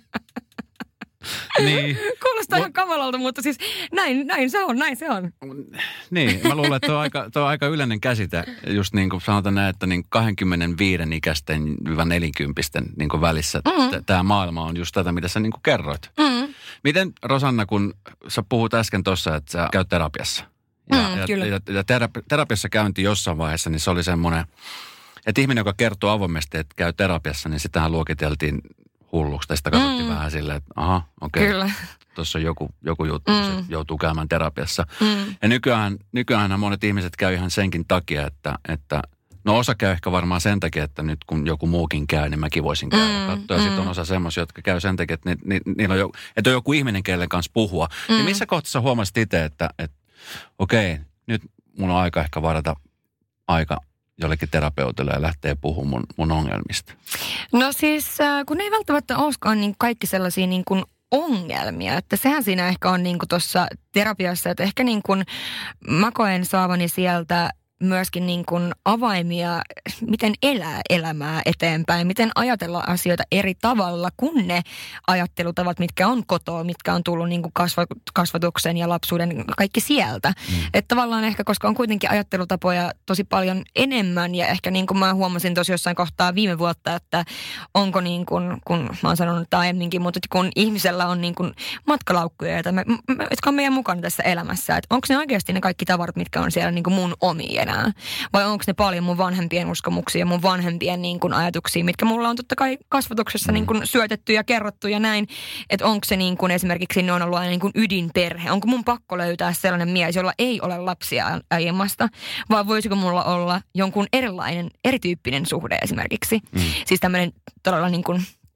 Niin. Kuulostaa ihan kamalalta, mutta siis näin, näin se on, näin se on. Niin, mä luulen, että tuo on aika, tuo on aika yleinen käsite, just niin kuin sanotaan näin, että niin kaksikymmentäviisi ikäisten yli neljäkymppisten niin kuin välissä mm-hmm. tämä maailma on just tätä, mitä sä niin kuin kerroit. Mm-hmm. Miten, Rosanna, kun sä puhut äsken tuossa, että sä käyt terapiassa. Ja, mm, ja, kyllä. ja, ja terapi, terapiassa käynti jossain vaiheessa, niin se oli semmoinen, että ihminen, joka kertoo avoimesti, että käy terapiassa, niin sitähän luokiteltiin hulluksi. Tästä katsottiin mm. vähän silleen, että aha, okei, okay, tuossa on joku, joku juttu, mm. se joutuu käymään terapiassa. Mm. Ja nykyään, nykyään monet ihmiset käy ihan senkin takia, että, että no osa käy ehkä varmaan sen takia, että nyt kun joku muukin käy, niin mäkin voisin käydä mm. katsoa. Ja mm. sitten on osa semmoisia, jotka käy sen takia, että, ni, ni, ni, on, jo, että on joku ihminen, kellen kanssa puhua. Mm. Niin missä kohtaa huomasit itse, että, että okei, okay, nyt mun on aika ehkä varata aika jollekin terapeutille ja lähtee puhumaan mun, mun ongelmista? No siis, kun ei välttämättä olisikaan niin kaikki sellaisia niin kuin ongelmia, että sehän siinä ehkä on niin kuin tuossa terapiassa, että ehkä niin kuin mä koen saavani sieltä myöskin niin kuin avaimia, miten elää elämää eteenpäin, miten ajatella asioita eri tavalla kuin ne ajattelutavat, mitkä on kotoa, mitkä on tullut niin kuin kasvatuksen ja lapsuuden, kaikki sieltä. Mm. Että tavallaan ehkä, koska on kuitenkin ajattelutapoja tosi paljon enemmän ja ehkä niin kuin mä huomasin tosi jossain kohtaa viime vuotta, että onko niin kuin, kun mä oon sanonut tämä aiemminkin, mutta kun ihmisellä on niin kuin matkalaukkuja, jotka on meidän mukana tässä elämässä, että onko ne oikeasti ne kaikki tavarat, mitkä on siellä niin kuin mun omia enää? Vai onko ne paljon mun vanhempien uskomuksia ja mun vanhempien niin kuin ajatuksia, mitkä mulla on totta kai kasvatuksessa niin kuin syötetty ja kerrottu ja näin. Että onko se niin kuin esimerkiksi ne on ollut aina niin kuin ydinperhe. Onko mun pakko löytää sellainen mies, jolla ei ole lapsia aiemmasta? Vai voisiko mulla olla jonkun erilainen, erityyppinen suhde esimerkiksi? Mm. Siis tämmöinen todella niin kuin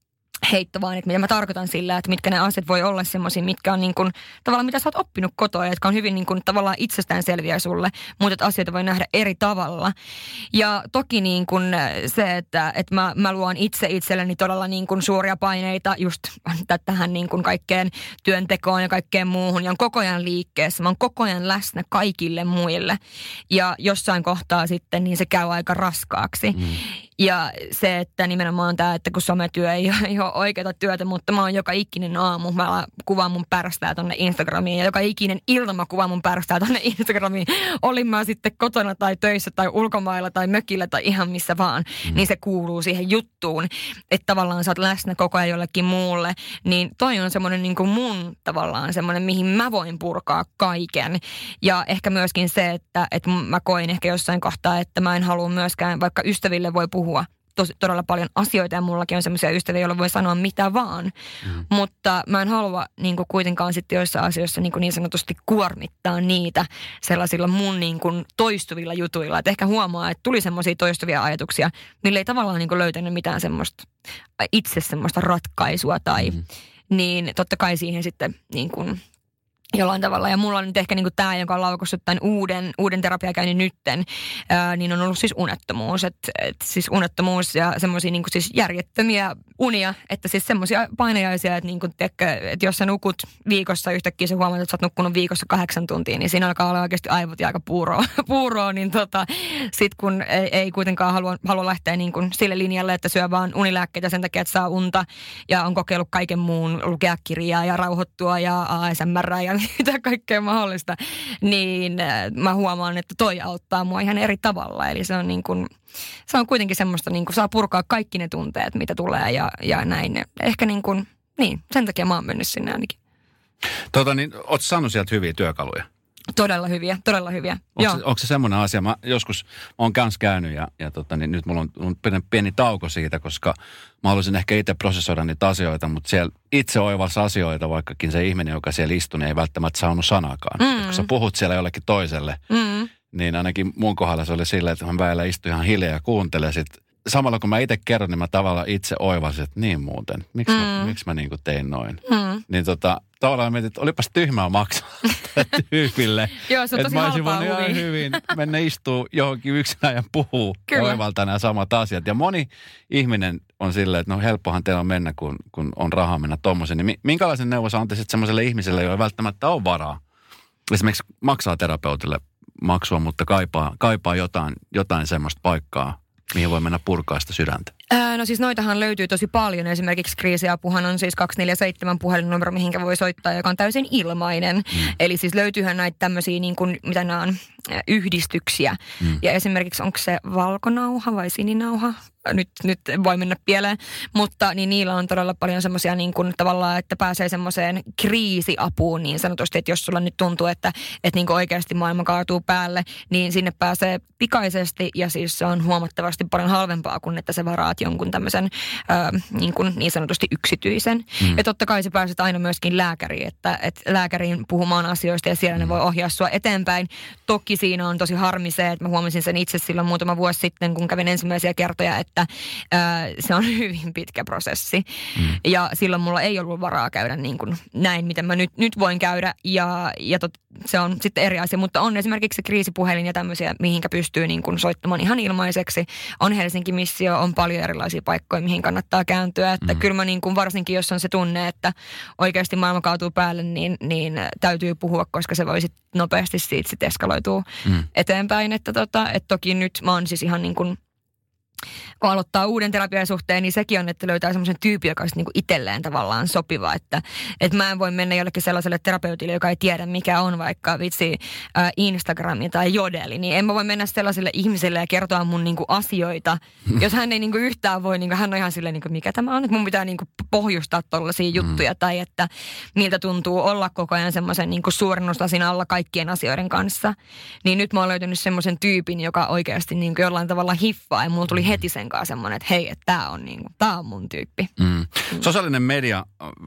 heitto vaan, että mitä mä tarkoitan sillä, että mitkä ne asiat voi olla semmoisia, mitkä on niin kuin, tavallaan mitä sä oot oppinut kotoa, jotka on hyvin niin kuin, tavallaan itsestäänselviä sulle, mutta että asioita voi nähdä eri tavalla. Ja toki niin kuin se, että, että mä, mä luon itse itselleni todella niin kuin suuria paineita just tähän niin kuin kaikkeen työntekoon ja kaikkeen muuhun, ja on koko ajan liikkeessä, mä oon koko ajan läsnä kaikille muille. Ja jossain kohtaa sitten, niin se käy aika raskaaksi. Mm. Ja se, että nimenomaan tämä, että kun sometyö ei, ei ole oikeaa työtä, mutta mä oon joka ikinen aamu, mä kuvaan mun pärstää tonne Instagramiin ja joka ikinen ilta mä kuvaan mun pärstää tonne Instagramiin. Olin mä sitten kotona tai töissä tai ulkomailla tai mökillä tai ihan missä vaan, mm. niin se kuuluu siihen juttuun, että tavallaan sä oot läsnä koko ajan jollekin muulle. Niin toi on semmoinen niin kuin mun tavallaan semmoinen, mihin mä voin purkaa kaiken. Ja ehkä myöskin se, että, että mä koin ehkä jossain kohtaa, että mä en halua myöskään, vaikka ystäville voi puhua Tosi, todella paljon asioita ja mullakin on semmoisia ystäviä, joilla voi sanoa mitä vaan. Mm. Mutta mä en halua niin kuin kuitenkaan sitten joissain asioissa niin, kuin niin sanotusti kuormittaa niitä sellaisilla mun niin kuin toistuvilla jutuilla. Et ehkä huomaa, että tuli semmoisia toistuvia ajatuksia, millä ei tavallaan niin kuin löytänyt mitään semmoista itse semmoista ratkaisua tai mm. niin totta kai siihen sitten niin kuin jollain tavalla. Ja mulla on nyt ehkä niinku tämä, joka on laukassut tämän uuden, uuden terapiakäynnin nytten, ää, niin on ollut siis unettomuus. Että et siis unettomuus ja semmoisia niinku siis järjettömiä unia, että siis semmoisia painajaisia, että niinku, et jos sä nukut viikossa yhtäkkiä sä huomaat, että sä oot nukkunut viikossa kahdeksan tuntia, niin siinä alkaa olla oikeasti aivot ja aika puuroa, puuroa niin tota, sit kun ei, ei kuitenkaan halua, halua lähteä niinku sille linjalle, että syö vaan unilääkkeitä sen takia, että saa unta ja on kokeillut kaiken muun, lukea kirjaa ja rauhoittua ja A S M R ja mitä kaikkea mahdollista, niin mä huomaan, että toi auttaa mua ihan eri tavalla. Eli se on niin kuin, se on kuitenkin semmoista, niin kuin saa purkaa kaikki ne tunteet, mitä tulee ja, ja näin. Ehkä niin kuin, niin, sen takia mä oon mennyt sinne ainakin. Tota niin, ootko saanut sieltä hyviä työkaluja? Todella hyviä, todella hyviä. Onko se, onko se semmoinen asia, mä joskus mä oon kans käynyt ja, ja tota, niin nyt mulla on, on pieni, pieni tauko siitä, koska mä haluaisin ehkä itse prosessoida niitä asioita, mutta siellä itse oivassa asioita, vaikkakin se ihminen, joka siellä istui, niin ei välttämättä saanut sanakaan. Mm. Kun sä puhut siellä jollekin toiselle, mm. niin ainakin mun kohdalla se oli silleen, että mä väillä istuin ihan hiljaa ja kuuntelen sit. Samalla kun mä itse kerron, niin mä tavallaan itse oivasin, että niin muuten, miksi mm. mä, miksi mä niin kuin tein noin. Mm. Niin tota, tavallaan mietin, että olipas tyhmää maksaa tyypille. Joo, se on tosi halpaa huvia. Ihan hyvin mennä istuu johonkin yksinään ja puhuu ja oivaltaa nämä samat asiat. Ja moni ihminen on silleen, että no helppohan teillä on mennä, kun, kun on rahaa mennä tommosen. Niin minkälaisen neuvon sä antaisit semmoiselle ihmiselle, jolla ei välttämättä ole varaa? Esimerkiksi maksaa terapeutille maksua, mutta kaipaa, kaipaa jotain, jotain semmoista paikkaa, mihin voi mennä purkaa sitä sydäntä? Ää, no siis noitahan löytyy tosi paljon. Esimerkiksi kriisiapuhan on siis kaksi neljä seitsemän puhelinnumero, mihinkä voi soittaa, joka on täysin ilmainen. Mm. Eli siis löytyyhän näitä tämmöisiä, niin kuin, mitä nämä on, yhdistyksiä. Mm. Ja esimerkiksi onko se valkonauha vai sininauha? Nyt, nyt voi mennä pieleen. Mutta niin niillä on todella paljon semmoisia niin kuin tavallaan, että pääsee semmoiseen kriisiapuun niin sanotusti. Että jos sulla nyt tuntuu, että, että niin kuin oikeasti maailma kaatuu päälle, niin sinne pääsee pikaisesti. Ja siis se on huomattavasti paljon halvempaa kuin että sä varaat jonkun tämmöisen ää, niin, kuin niin sanotusti yksityisen. Mm. Ja totta kai sä pääset aina myöskin lääkäriin, että, että lääkäriin puhumaan asioista ja siellä mm. ne voi ohjaa sua eteenpäin. Toki siinä on tosi harmi se, että mä huomasin sen itse silloin muutama vuosi sitten, kun kävin ensimmäisiä kertoja, että ää, se on hyvin pitkä prosessi. Mm. Ja silloin mulla ei ollut varaa käydä niin kuin näin, miten mä nyt, nyt voin käydä. Ja, ja tot, se on sitten eri asia, mutta on esimerkiksi se kriisipuhelin ja tämmöisiä, mihinkä pystyy niin kuin soittamaan ihan ilmaiseksi. On Helsinki Missio, on paljon erilaisia paikkoja, mihin kannattaa kääntyä. Että mm. kyllä mä niin kuin varsinkin, jos on se tunne, että oikeasti maailma kaatuu päälle, niin, niin täytyy puhua, koska se voi sitten nopeasti siitä sit eskaloituu mm. eteenpäin. Että, tota, että toki nyt mä oon siis ihan niin kuin, kun aloittaa uuden terapian suhteen, niin sekin on, että löytää semmoisen tyypin, joka on niinku itselleen tavallaan sopiva. Että, että mä en voi mennä jollekin sellaiselle terapeutille, joka ei tiedä, mikä on vaikka vitsi äh, Instagrami tai Jodeli. Niin en mä voi mennä sellaiselle ihmiselle ja kertoa mun niinku asioita, jos hän ei niinku yhtään voi, niinku, hän on ihan silleen, niinku, mikä tämä on, että mun pitää niinku pohjustaa tollaisia juttuja. Mm. Tai että miltä tuntuu olla koko ajan semmoisen niinku suurennuslasin alla kaikkien asioiden kanssa. Niin nyt mä oon löytänyt semmoisen tyypin, joka oikeasti niinku jollain tavalla hiffaa. Ja mulla tuli heti sen kanssa semmoinen, että hei, että tää on, niinku, tää on mun tyyppi. Mm. Mm. Sosiaalinen media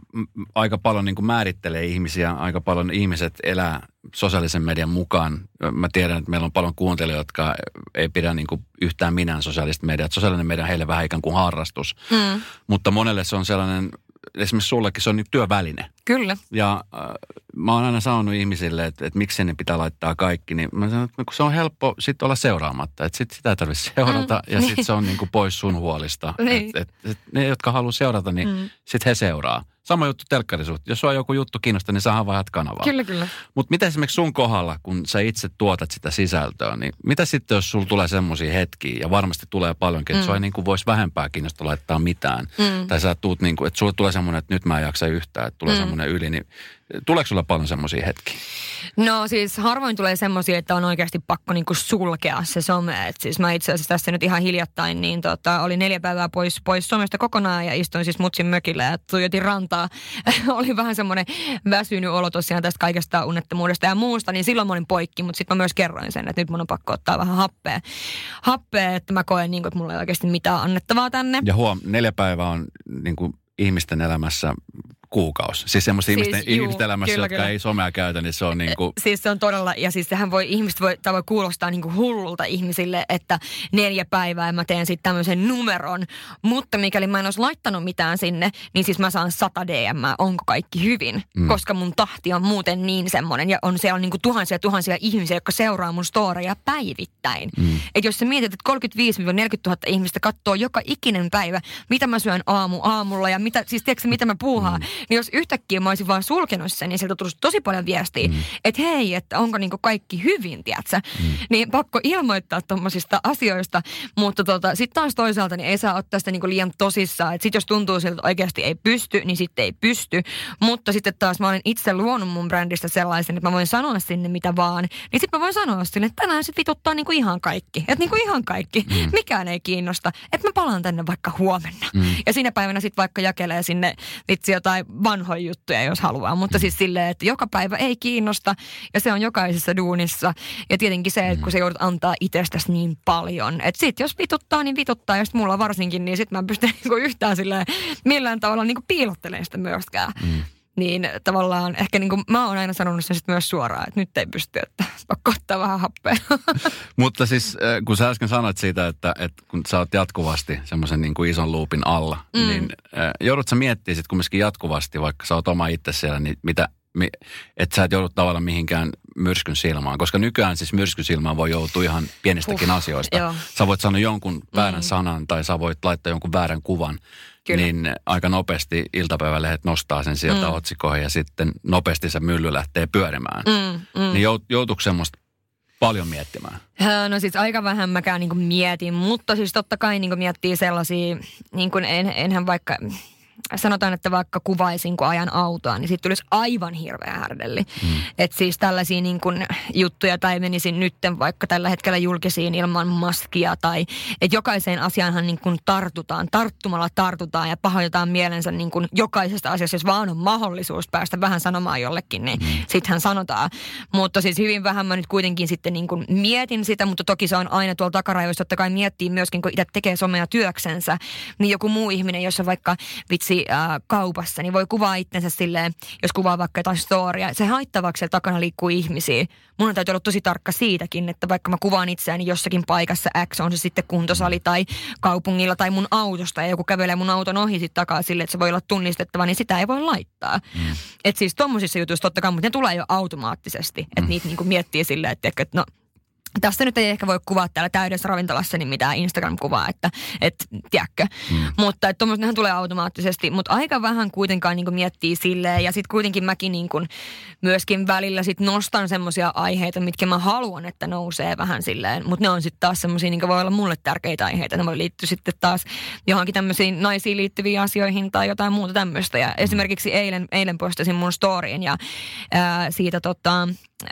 aika paljon niin kuin määrittelee ihmisiä, aika paljon ihmiset elää sosiaalisen median mukaan. Mä tiedän, että meillä on paljon kuuntelijoita, jotka ei pidä niin kuin yhtään minään sosiaalista mediaa. Sosiaalinen media on heille vähän ikään kuin harrastus, mm. mutta monelle se on sellainen, esimerkiksi sullekin se on niin työväline. Kyllä. Ja äh, mä oon aina sanonut ihmisille, että, että miksi ne pitää laittaa kaikki, niin mä sanon, että kun se on helppo sitten olla seuraamatta. Että sit sitä ei tarvitse seurata mm, ja sitten se on niin kuin pois sun huolista. Niin. Et, et, et ne, jotka haluaa seurata, niin mm. sitten he seuraa. Sama juttu telkkarisuhteen. Jos sua joku juttu kiinnostaa, niin sähän vaihdat kanavaa. Kyllä, kyllä. Mutta mitä esimerkiksi sun kohdalla, kun sä itse tuotat sitä sisältöä, niin mitä sitten, jos sulla tulee semmoisia hetkiä, ja varmasti tulee paljonkin, että mm. sua ei niin kuin voisi vähempää kiinnostaa laittaa mitään. Mm. Tai sä tuut niin kuin, että sulle tulee semmoinen, että nyt mä en jaksa yhtään, että tulee mm. semmoinen yli, niin tuleeko sulla paljon semmoisia hetkiä? No siis harvoin tulee semmoisia, että on oikeasti pakko niinku sulkea se some. Et siis mä itse asiassa tässä nyt ihan hiljattain, niin tota, oli neljä päivää pois, pois somesta kokonaan ja istuin siis mutsin mökillä ja tuijotin rantaa. Oli vähän semmoinen väsynyt olo tosiaan tästä kaikesta unnettomuudesta ja muusta, niin silloin mä olin poikki, mutta sitten mä myös kerroin sen, että nyt mun on pakko ottaa vähän happea. Happea, että mä koen niin kuin, että mulla ei oikeasti mitään annettavaa tänne. Ja huom, neljä päivää on niin kuin ihmisten elämässä kuukausi. Siis semmoista siis, ihmisten, juu, ihmisten elämässä, kyllä, jotka kyllä. ei somea käytä, niin se on niin kuin... Siis se on todella, ja siis sehän voi, ihmiset voi, voi kuulostaa niin kuin hullulta ihmisille, että neljä päivää ja mä teen sitten tämmöisen numeron, mutta mikäli mä en olisi laittanut mitään sinne, niin siis mä saan sata D M:ää, onko kaikki hyvin, mm. koska mun tahti on muuten niin semmoinen, ja on siellä on niin kuin tuhansia tuhansia ihmisiä, jotka seuraa mun storeja päivittäin. Mm. Että jos sä mietit, että kolmekymmentäviisi neljäkymmentätuhatta ihmistä katsoo joka ikinen päivä, mitä mä syön aamu aamulla, ja mitä, siis tiedätkö mitä mä puuhaan, mm. niin jos yhtäkkiä mä olisin vaan sulkenut sen, niin sieltä tulisi tosi paljon viestiä, mm. että hei, että onko niinku kaikki hyvin, tiedätkö? Mm. Niin pakko ilmoittaa tommosista asioista, mutta tota, sitten taas toisaalta niin ei saa ottaa sitä niinku liian tosissaan, että sitten jos tuntuu siltä, että oikeasti ei pysty, niin sitten ei pysty, mutta sitten taas mä olen itse luonut mun brändistä sellaisen, että mä voin sanoa sinne mitä vaan, niin sitten mä voin sanoa sinne, että tänään sitten vituttaa niinku ihan kaikki, että niinku ihan kaikki, mm. mikään ei kiinnosta, että mä palaan tänne vaikka huomenna. Mm. Ja siinä päivänä sitten vaikka jakelee sinne vitsi jotain vanhoja juttuja, jos haluaa. Mutta siis silleen, että joka päivä ei kiinnosta ja se on jokaisessa duunissa. Ja tietenkin se, että kun sä joudut antaa itsestäsi niin paljon. Että sit jos vituttaa, niin vituttaa. Ja sit mulla varsinkin, niin sit mä en pysty niinku yhtään silleen millään tavalla niinku piilottelemaan sitä myöskään. Mm. Niin tavallaan ehkä niinku mä oon aina sanonut sen sit myös suoraan, että nyt ei pysty, että pakko ottaa vähän happea. Mutta siis kun sä äsken sanoit siitä, että, että kun sä oot jatkuvasti semmoisen niin kuin ison luupin alla, mm. niin äh, joudut sä miettimään sit kumminkin jatkuvasti, vaikka sä oot oma itse siellä, niin mitä, mi, että sä et joudu tavallaan mihinkään myrskyn silmaan. Koska nykyään siis myrskyn silmaan voi joutua ihan pienistäkin huh, asioista. Joo. Sä voit sanoa jonkun väärän mm. sanan tai sä voit laittaa jonkun väärän kuvan. Kyllä. Niin aika nopeasti iltapäivälehdet nostaa sen sieltä mm. otsikoihin ja sitten nopeasti se mylly lähtee pyörimään. Mm, mm. Niin jout, joutuuko semmoista paljon miettimään? No siis aika vähän mäkään niin kuin mietin, mutta siis totta kai niin kuin miettii sellaisia, niin kuin en, enhän vaikka... Sanotaan, että vaikka kuvaisin, kun ajan autoa, niin siitä tulisi aivan hirveä härdelli. Mm. Että siis tällaisia niin kuin juttuja tai menisin nytten vaikka tällä hetkellä julkisiin ilman maskia tai että jokaiseen asiaanhan niin kuin tartutaan, tarttumalla tartutaan ja pahoitetaan mielensä niin kuin jokaisesta asiasta, jos vaan on mahdollisuus päästä vähän sanomaan jollekin, niin mm. sittenhän sanotaan. Mutta siis hyvin vähän mä nyt kuitenkin sitten niin kuin mietin sitä, mutta toki se on aina tuolla takaraivoissa, totta kai miettii myöskin, kun itse tekee somea työksensä, niin joku muu ihminen, jossa vaikka vitsi kaupassa, niin voi kuvaa itsensä silleen, jos kuvaa vaikka jotain storya, se haittavaksi siellä takana liikkuu ihmisiä. Mun on täytyy olla tosi tarkka siitäkin, että vaikka mä kuvaan itseäni jossakin paikassa X, on se sitten kuntosali tai kaupungilla tai mun autosta, ja joku kävelee mun auton ohi sitten takaa silleen, että se voi olla tunnistettava, niin sitä ei voi laittaa. Mm. Että siis tommosissa jutuissa totta kai, mutta ne tulee jo automaattisesti, että mm. niitä niinku miettii silleen, että, että no, tästä nyt ei ehkä voi kuvaa täällä täydessä ravintolassa niin mitään Instagram-kuvaa, että et, tiedätkö. Mm. Mutta että tuommoisethan tulee automaattisesti, mutta aika vähän kuitenkaan niin kuin miettii silleen. Ja sitten kuitenkin mäkin niin kuin myöskin välillä sit nostan semmoisia aiheita, mitkä mä haluan, että nousee vähän silleen. Mutta ne on sitten taas semmoisia, niin kuin voi olla mulle tärkeitä aiheita. Ne voi liittyä sitten taas johonkin tämmöisiin naisiin liittyviin asioihin tai jotain muuta tämmöistä. Ja esimerkiksi eilen, eilen postasin mun storyin ja ää, siitä tota...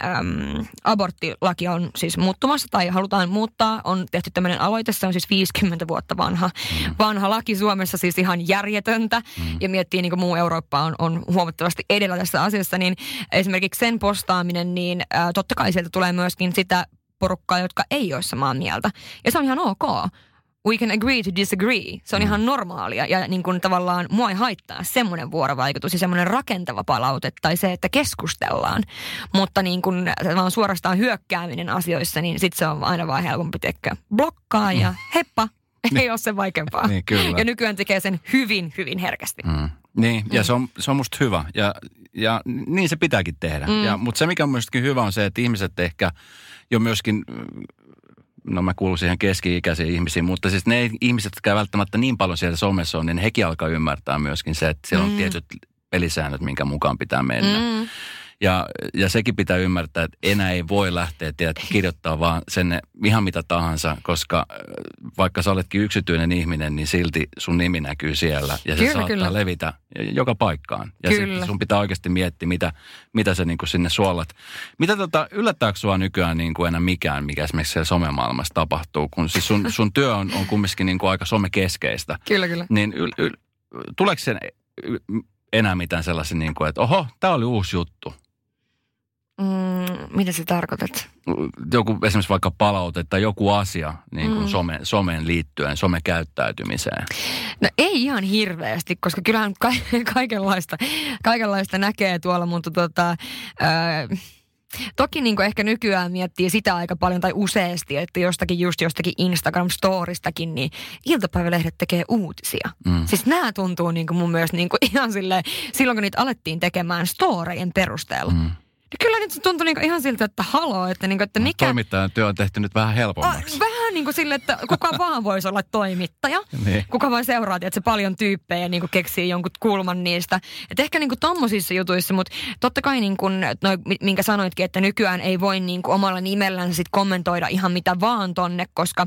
Äm, aborttilaki on siis muuttumassa tai halutaan muuttaa. On tehty tämmöinen aloite, se on siis viisikymmentä vuotta vanha, mm. vanha laki Suomessa, siis ihan järjetöntä. Mm. Ja miettii niin kuin muu Eurooppa on, on huomattavasti edellä tässä asiassa, niin esimerkiksi sen postaaminen, niin ää, totta kai sieltä tulee myöskin sitä porukkaa, jotka ei ole samaa mieltä. Ja se on ihan ok. we can agree to disagree. Se on mm. ihan normaalia ja niin kuin tavallaan mua ei haittaa semmoinen vuorovaikutus ja semmoinen rakentava palaute tai se, että keskustellaan. Mutta niin kuin vaan suorastaan hyökkääminen asioissa, niin sit se on aina vaan helpompi tekee blokkaa ja heppa. Ei ole se vaikeampaa. Niin, kyllä. Ja nykyään tekee sen hyvin, hyvin herkästi. Mm. Niin, ja mm. se, on, se on musta hyvä. Ja, ja niin se pitääkin tehdä. Mm. Ja, mutta se, mikä on myöskin hyvä, on se, että ihmiset ehkä jo myöskin, no mä kuulun siihen keski-ikäisiin ihmisiin, mutta siis ne ihmiset, jotka ei välttämättä niin paljon siellä somessa on, niin hekin alkaa ymmärtää myöskin se, että siellä on mm. tietyt pelisäännöt, minkä mukaan pitää mennä. Mm. Ja, ja sekin pitää ymmärtää, että enää ei voi lähteä tiedät, kirjoittaa vaan sen ihan mitä tahansa, koska vaikka sä oletkin yksityinen ihminen, niin silti sun nimi näkyy siellä. Ja se kyllä, saattaa kyllä. levitä joka paikkaan. Ja sit sun pitää oikeasti miettiä, mitä, mitä sä niin kuin sinne suolat. Mitä tota, yllättääkö sua nykyään niin kuin enää mikään, mikä esimerkiksi siellä somemaailmassa tapahtuu? Kun siis sun, sun työ on, on kumminkin niin kuin aika somekeskeistä. Kyllä, kyllä. Niin yl, yl, tuleeko sen enää mitään sellaisen, niin kuin, että oho, tää oli uusi juttu? Mm, mitä sä tarkoitat? Joku esimerkiksi vaikka palaute tai joku asia niin kuin mm. some, someen liittyen, somekäyttäytymiseen. No ei ihan hirveästi, koska kyllähän ka- kaikenlaista, kaikenlaista näkee tuolla, mutta tota... Ää, toki niin kuin ehkä nykyään miettii sitä aika paljon tai useasti, että jostakin just jostakin Instagram-storistakin, niin iltapäivälehdet tekee uutisia. Mm. Siis nämä tuntuu niin kuin mun mielestä niin kuin ihan silleen, silloin kun niitä alettiin tekemään storejen perusteella. Mm. Kyllä nyt se tuntui niinku ihan siltä, että haloo, että, niinku, että mikä... Toimittajan työ on tehty nyt vähän helpommaksi. Oh, vähän niin kuin sille, että kuka vaan voisi olla toimittaja. Niin. Kuka vaan seuraa, että se paljon tyyppejä niinku keksii jonkun kulman niistä. Että ehkä niinku tommosissa jutuissa, mutta totta kai niinku, no, minkä sanoitkin, että nykyään ei voi niinku omalla nimellään sit kommentoida ihan mitä vaan tonne, koska...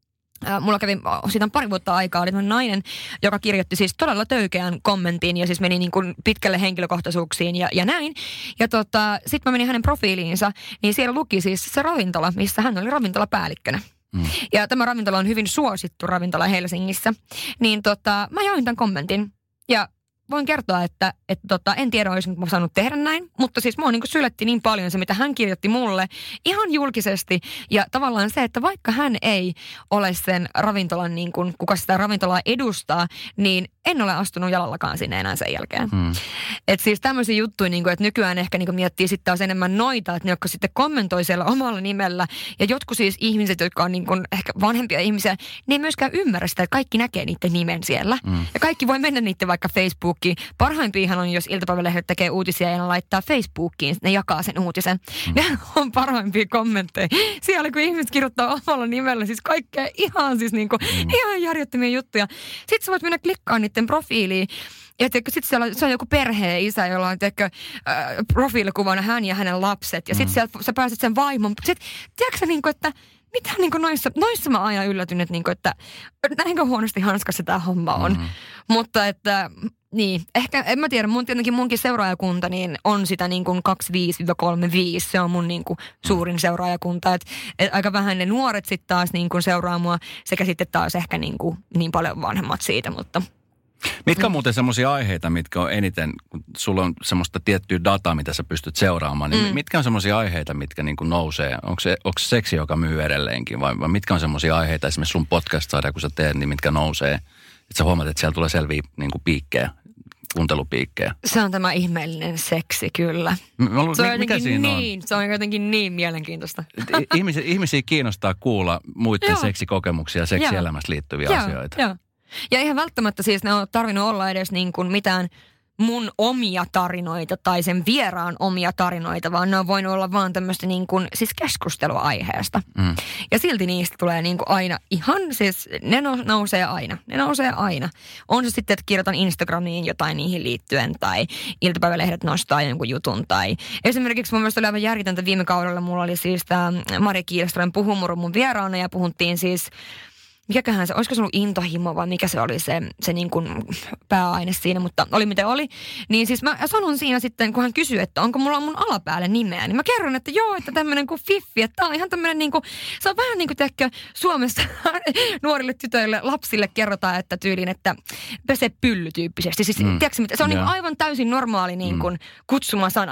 Mulla kävi, siitä on pari vuotta aikaa, oli nainen, joka kirjoitti siis todella töykeän kommentin ja siis meni niin kuin pitkälle henkilökohtaisuuksiin ja, ja näin. Ja tota, sitten mä menin hänen profiiliinsa, niin siellä luki siis se ravintola, missä hän oli ravintolapäällikkönä. Mm. Ja tämä ravintola on hyvin suosittu ravintola Helsingissä. Niin tota, mä jaoin tämän kommentin ja... Voin kertoa, että, että tota, en tiedä, olisin mä saanut tehdä näin, mutta siis mua niin kuin syletti niin paljon se, mitä hän kirjoitti mulle ihan julkisesti. Ja tavallaan se, että vaikka hän ei ole sen ravintolan, niin kuin, kuka sitä ravintolaa edustaa, niin en ole astunut jalallakaan sinne enää sen jälkeen. Hmm. Että siis tämmöisiä juttuja, niin kuin, että nykyään ehkä niin kuin miettii sitten taas enemmän noita, että ne, jotka sitten kommentoi siellä omalla nimellä. Ja jotkut siis ihmiset, jotka on niin kuin ehkä vanhempia ihmisiä, ne ei myöskään ymmärrä sitä, että kaikki näkee niiden nimen siellä. Hmm. Ja kaikki voi mennä niiden vaikka Facebookiin. Parhaimpiahan on, jos iltapäivälehdet tekee uutisia ja ne laittaa Facebookiin, ne jakaa sen uutisen. Mm. Ne on parhaimpia kommentteja. Siellä kun ihmiset kirjoittaa omalla nimellä, siis kaikkea ihan siis niinku, mm. ihan järjettömiä juttuja. Sitten sä voit mennä klikkaamaan niiden profiiliin. Ja sitten siellä se on joku perheen isä, jolla on teikö, äh, profiilikuvana hän ja hänen lapset. Ja sitten mm. sä pääset sen vaimon. Sitten tiedätkö sä niinku, että mitä niin kuin noissa, noissa mä aina yllätyn, että, niin kuin, että näinkö huonosti hanskassa tämä homma on. Mm. Mutta että niin, ehkä en mä tiedä, mun, tietenkin munkin seuraajakunta niin on sitä niin kuin kaksikymmentäviisi kolmekymmentäviisi, se on mun niin kuin suurin seuraajakunta. Et, et aika vähän ne nuoret sitten taas niin kuin seuraa mua sekä sitten taas ehkä niin, kuin, niin paljon vanhemmat siitä, mutta... Mitkä on muuten semmoisia aiheita, mitkä on eniten, kun sulla on semmoista tiettyä dataa, mitä sä pystyt seuraamaan, niin mm. mitkä on semmoisia aiheita, mitkä niin kuin nousee? Onko se, onko se seksi, joka myy edelleenkin vai, vai mitkä on semmoisia aiheita, esimerkiksi sun podcast-sarja, kun sä teet, niin mitkä nousee? Että sä huomaat, että siellä tulee selviä niin kuin piikkejä, kuuntelupiikkejä. Se on tämä ihmeellinen seksi, kyllä. Ollut, se on mikä siinä niin, on? Se on jotenkin niin mielenkiintoista. Ihmisiä, ihmisiä kiinnostaa kuulla muiden seksikokemuksia ja seksielämässä liittyviä joo, asioita. Joo. Ja eihän välttämättä siis ne on tarvinnut olla edes niin kuin mitään mun omia tarinoita tai sen vieraan omia tarinoita, vaan ne on voinut olla vaan tämmöistä niin kuin siis keskusteluaiheesta. Mm. Ja silti niistä tulee niin kuin aina ihan siis, ne nousee aina, ne nousee aina. On se sitten, että kirjoitan Instagramiin jotain niihin liittyen tai iltapäivälehdet nostaa jonkun jutun tai esimerkiksi mun mielestä oli aivan järjetöntä viime kaudella, mulla oli siis tämä Mari Kiilström Puhumuru mun vieraana ja puhuttiin siis mikäköhän se, olisiko se ollut intohimo vai mikä se oli se, se niin kuin pääaine siinä, mutta oli miten oli. Niin siis mä sanon siinä sitten, kun hän kysyy, että onko mulla mun alapäälle nimeä, niin mä kerron, että joo, että tämmöinen kuin Fiffi, että tää on ihan tämmöinen niin kuin, se on vähän niin kuin tehkö Suomessa nuorille tytöille, lapsille kerrotaan, että tyyliin, että pese pylly tyyppisesti. Siis mm. tiedätkö mitä, se on mm. niin kuin aivan täysin normaali niin kuin kutsuma sana.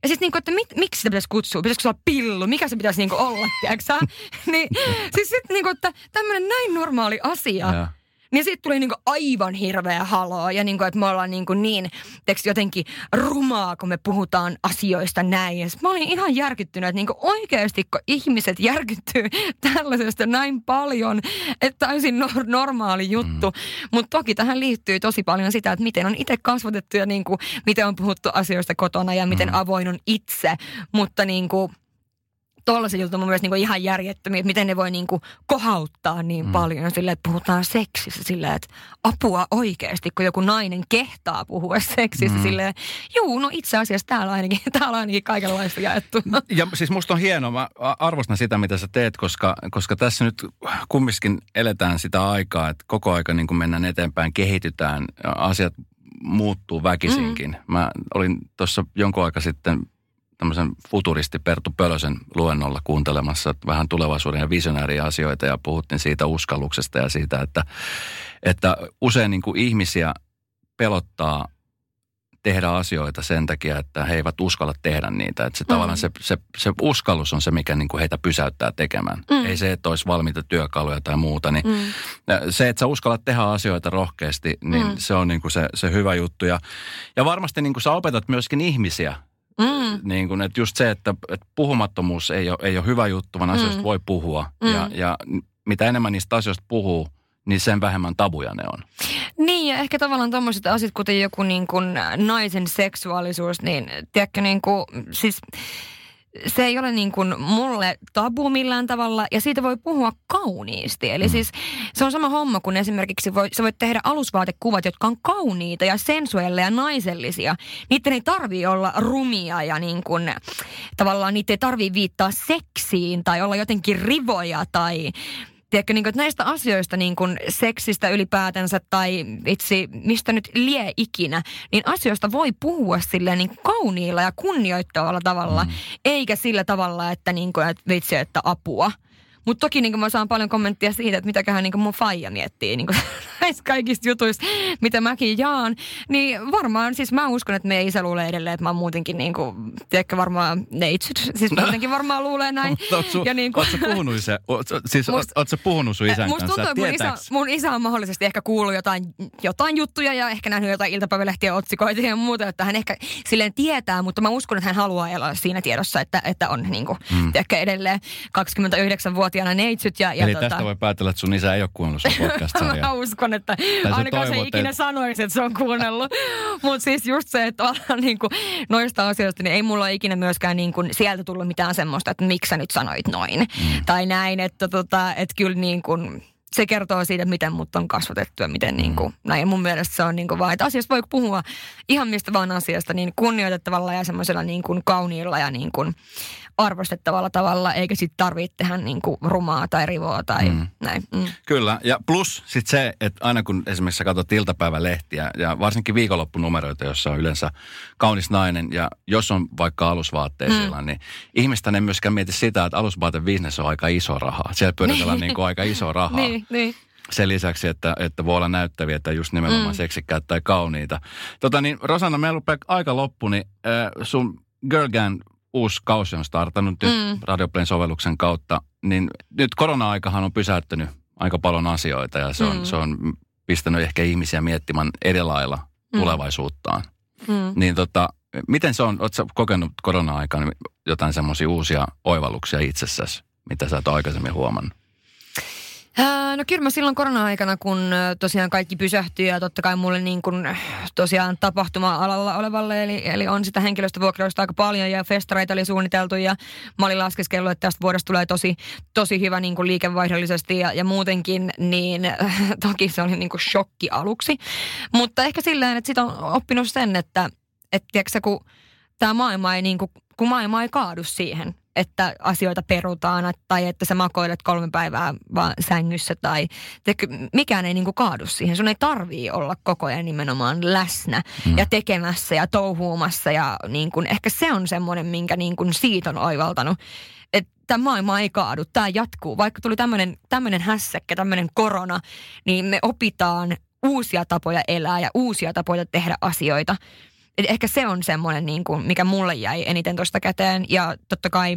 Ja sitten niinku, että mit, miksi sitä pitäisi kutsua? Pitäisikö se olla pillu? Mikä se pitäisi niinku olla, tiedätkö niin, siis sitten niinku, että tämmöinen näin normaali asia. Ja. Niin siitä tuli niinku aivan hirveä haloo ja niinku, että me ollaan niinku niin teks jotenkin rumaa, kun me puhutaan asioista näin. Ja mä olin ihan järkyttynyt, että niinku oikeasti kun ihmiset järkyttyy tällaisesta näin paljon, että täysin nor- normaali juttu. Mm. Mutta toki tähän liittyy tosi paljon sitä, että miten on itse kasvatettu ja niinku, miten on puhuttu asioista kotona ja miten mm. avoin on itse. Mutta niinku... Tuollaiset jutut on mun mielestä niinku ihan järjettömiä, että miten ne voi niinku kohauttaa niin mm. paljon silleen, että puhutaan seksistä silleen, että apua oikeasti, kun joku nainen kehtaa puhua seksistä mm. silleen, juu, no itse asiassa täällä ainakin, täällä ainakin kaikenlaista jaettu. Ja siis musta on hienoa, mä arvostan sitä, mitä sä teet, koska, koska tässä nyt kumminkin eletään sitä aikaa, että koko aika niin kuin mennään eteenpäin, kehitytään, asiat muuttuu väkisinkin. Mm. Mä olin tuossa jonkun aika sitten tämmöisen futuristi Perttu Pölösen luennolla kuuntelemassa vähän tulevaisuuden ja visionääriä asioita ja puhuttiin siitä uskalluksesta ja siitä, että, että usein niin kuin ihmisiä pelottaa tehdä asioita sen takia, että he eivät uskalla tehdä niitä. Että se mm. tavallaan se, se, se uskallus on se, mikä niin kuin heitä pysäyttää tekemään. Mm. Ei se, että olisi valmiita työkaluja tai muuta. Niin mm. Se, että sä uskallat tehdä asioita rohkeasti, niin mm. se on niin kuin se, se hyvä juttu. Ja, ja varmasti niin kuin sä opetat myöskin ihmisiä. Mm. Niin kuin, että just se, että, että puhumattomuus ei ole, ei ole hyvä juttu, vaan asioista mm. voi puhua. Mm. Ja, ja mitä enemmän niistä asioista puhuu, niin sen vähemmän tabuja ne on. Niin, ja ehkä tavallaan tommoiset asiat, kuten joku niin kuin naisen seksuaalisuus, niin tiedätkö niin kuin, siis... Se ei ole niin kuin mulle tabu millään tavalla ja siitä voi puhua kauniisti. Eli mm. siis se on sama homma kuin esimerkiksi voi, sä voit tehdä alusvaatekuvat, jotka on kauniita ja sensuelle ja naisellisia. Niiden ei tarvitse olla rumia ja niin kuin, tavallaan niitä ei tarvitse viittaa seksiin tai olla jotenkin rivoja tai... Tiedätkö, niin kuin, että näistä asioista, niin kuin seksistä ylipäätänsä tai itse mistä nyt lie ikinä, niin asioista voi puhua silleen niin kauniilla ja kunnioittavalla tavalla, mm. eikä sillä tavalla, että, niin kuin, että vitsi, että apua. Mutta toki niin mä saan paljon kommenttia siitä, että mitäköhän niin mun faija miettii niin näistä kaikista jutuista, mitä mäkin jaan. Niin varmaan, siis mä uskon, että meidän isä luulee edelleen, että mä oon muutenkin niin kuin, tiedätkö varmaan neitsyt. Siis muutenkin varmaan luulee näin. Ja niin kuin, ootko sä puhunut isä, siis must, ootko sä puhunut sun isän musta kanssa? Tuntuu, mun, isä, mun isä on mahdollisesti ehkä kuullut jotain, jotain juttuja ja ehkä nähnyt jotain iltapäivälehtien otsikoita ja muuta, että hän ehkä silleen tietää, mutta mä uskon, että hän haluaa elää siinä tiedossa, että, että on niin kuin, mm. tiedätkö edelleen kaksikymmentäyhdeksänvuotiaana neitsyt. Ja, ja Eli tota... tästä voi päätellä, että sun isä ei ole kuunnellut sun podcast-sarjaa. Mä uskon, että ainakaan se ikinä et... sanoisi, että se on kuunnellut. Mutta siis just se, että niin kuin, noista asioista, niin ei mulla ole ikinä myöskään niin kuin, sieltä tullut mitään semmoista, että miksi sä nyt sanoit noin. Mm. Tai näin, että, tota, että kyllä niin kuin... Se kertoo siitä, miten mut on kasvatettu ja miten niin kuin, näin. Ja mun mielestä se on niin kuin vaan, että asiasta voi puhua ihan mistä vaan asiasta niin kunnioitettavalla ja semmoisella niin kuin kauniilla ja niin kuin arvostettavalla tavalla, eikä sitten tarvitse tehdä niin kuin rumaa tai rivoa tai mm. näin. Mm. Kyllä, ja plus sitten se, että aina kun esimerkiksi sä katsot iltapäivälehtiä ja varsinkin viikonloppunumeroita, jossa on yleensä kaunis nainen ja jos on vaikka alusvaatteisilla, mm. niin ihmistä ne myöskään mieti sitä, että alusvaatebisnes on aika iso raha. Siellä pyöritellään niin kuin aika iso rahaa. Niin, niin. Sen lisäksi, että, että voi olla näyttäviä, että just nimenomaan mm. seksikkäät tai kauniita. Tota niin, Rosanna, meillä rupeaa aika loppu, niin äh, sun Girl Gang uusi kausi on startannut nyt mm. Radioplayn sovelluksen kautta, niin nyt korona-aikahan on pysäyttänyt aika paljon asioita ja se on, mm. se on pistänyt ehkä ihmisiä miettimään eri lailla mm. tulevaisuuttaan. Mm. Niin tota, miten se on, ootko sä kokenut korona-aikana jotain semmoisia uusia oivalluksia itsessäsi, mitä sä et ole aikaisemmin huomannut? No kyllä mä silloin korona-aikana, kun tosiaan kaikki pysähtyi ja totta kai mulle niin kuin tosiaan tapahtuma-alalla olevalle, eli, eli on sitä henkilöstövuokrausta aika paljon ja festareita oli suunniteltu ja mä olin laskeskellut, että tästä vuodesta tulee tosi, tosi hyvä niin kuin liikevaihdollisesti ja, ja muutenkin, niin toki se oli niin kuin shokki aluksi. Mutta ehkä silleen, että sit on oppinut sen, että, että tiedätkö, kun tämä maailma ei niin kuin, kun maailma ei kaadu siihen, että asioita perutaan tai että sä makoilet kolme päivää vaan sängyssä tai teikö, mikään ei niinku kaadu siihen. Sun ei tarvii olla koko ajan nimenomaan läsnä mm. ja tekemässä ja touhuumassa ja niin kun, ehkä se on semmoinen, minkä niin kun siitä on oivaltanut, että maailma ei kaadu, tämä jatkuu. Vaikka tuli tämmöinen, tämmöinen hässäkkä, tämmöinen korona, niin me opitaan uusia tapoja elää ja uusia tapoja tehdä asioita. et ehkä se on semmoinen, niin kuin, mikä mulle jäi eniten tuosta käteen. Ja totta kai,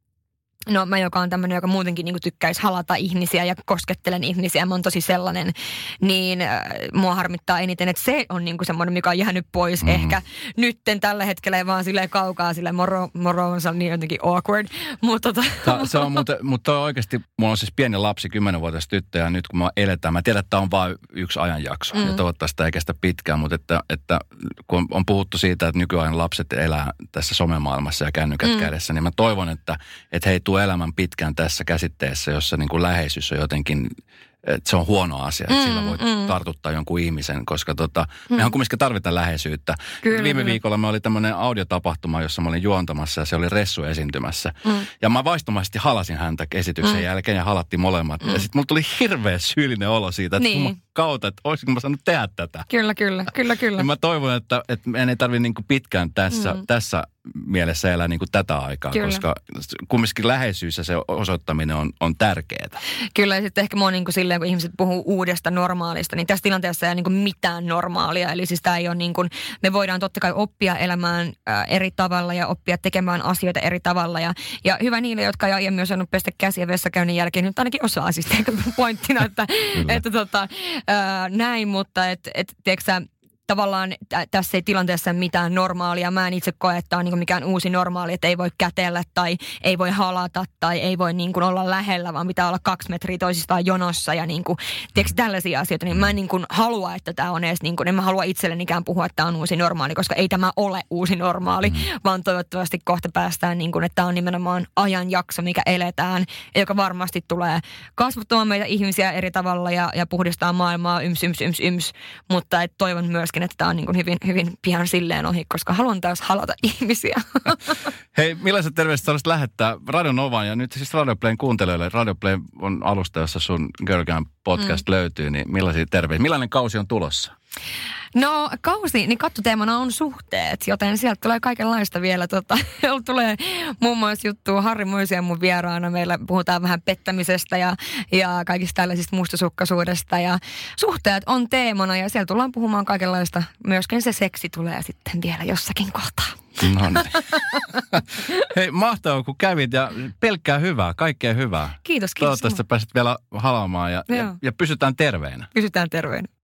no mä joka on tämmöinen, joka muutenkin niin kuin tykkäisi halata ihmisiä ja koskettelen ihmisiä, mä oon tosi sellainen, niin äh, mua harmittaa eniten, että se on niin kuin semmoinen, mikä on jäänyt pois. Mm-hmm. Ehkä nytten tällä hetkellä ei vaan silleen kaukaa, silleen moro, moro on niin jotenkin awkward. Mutta tota. Ta, se on muuten, mutta oikeasti, mulla on siis pieni lapsi, kymmenvuotias tyttö, ja nyt kun mä eletään, mä tiedän, että tämä on vain yksi ajanjakso, mm. ja toivottavasti sitä ei kestä pitkään, mutta että, että kun on puhuttu siitä, että nykyajan lapset elää tässä somemaailmassa ja kännykät mm. kädessä, niin mä toivon, että, että he ei tule elämän pitkään tässä käsitteessä, jossa niin kuin läheisyys on jotenkin, että se on huono asia, että mm, sillä voi mm. tartuttaa jonkun ihmisen, koska tota, mm. mehän kumminkin tarvitaan läheisyyttä. Kyllä, Viime kyllä. viikolla me oli tämmöinen audiotapahtuma, jossa mä olin juontamassa ja se oli Ressu esiintymässä. Mm. Ja mä vaistomaisesti halasin häntä esityksen mm. jälkeen ja halattiin molemmat. Mm. Ja sitten mulla tuli hirveä syyllinen olo siitä, että niin. kautta, että olisinko mä saanut tehdä tätä. Kyllä, kyllä, kyllä, kyllä. Ja mä toivon, että, että meidän ei tarvitse niin kuin pitkään tässä, mm. tässä mielessä elää niin kuin tätä aikaa, kyllä. koska kumminkin läheisyys ja se osoittaminen on, on tärkeää. Kyllä, ja sitten ehkä mua niin kuin silleen, kun ihmiset puhuu uudesta normaalista, niin tässä tilanteessa ei ole niin kuin mitään normaalia. Eli siis tämä ei ole niin kuin, me voidaan totta kai oppia elämään ää, eri tavalla ja oppia tekemään asioita eri tavalla. Ja, ja hyvä niille, jotka ei aiemmin osannut pestä käsiä vessakäynnin jälkeen, nyt ainakin osaa siis pointtina, että, että tota, ää, näin, mutta että et, tiedätkö sä, tavallaan t- tässä ei tilanteessa mitään normaalia. Mä en itse koe, että on niin kuin mikään uusi normaali, että ei voi kätellä tai ei voi halata tai ei voi niin kuin olla lähellä, vaan pitää olla kaksi metriä toisistaan jonossa ja niin kuin, tiedätkö, tällaisia asioita. Niin mä en niin kuin halua, että tämä on edes, niin kuin, en mä halua itsellenikään puhua, että tämä on uusi normaali, koska ei tämä ole uusi normaali, mm. vaan toivottavasti kohta päästään, niin kuin, että tämä on nimenomaan ajanjakso, mikä eletään, joka varmasti tulee kasvattamaan meitä ihmisiä eri tavalla ja, ja puhdistaa maailmaa yms, yms, yms, yms, mutta et toivon myöskin, että tämä on niin kuin hyvin, hyvin pian silleen ohi, koska haluan taas halata ihmisiä. Hei, millaiset terveiset haluaisit lähettää Radio Novan ja nyt siis Radio Playn kuuntelijoille? Radio Play on alusta, jossa sun Girl Gang podcast mm. löytyy, niin millaisia terveisiä? Millainen kausi on tulossa? No kausi, niin kattoteemana on suhteet, joten sieltä tulee kaikenlaista vielä. Tota, tulee muun muassa juttua Harri Moisia mun vieraana. Meillä puhutaan vähän pettämisestä ja, ja kaikista tällaisista mustasukkaisuudesta. Ja suhteet on teemana ja siellä tullaan puhumaan kaikenlaista. Myöskin se seksi tulee sitten vielä jossakin kohtaa. No niin. Hei, mahtavaa kun kävit ja pelkkää hyvää, kaikkea hyvää. Kiitos, kiitos. Toivottavasti pääset vielä halaamaan ja, ja, ja pysytään terveinä. Pysytään terveinä.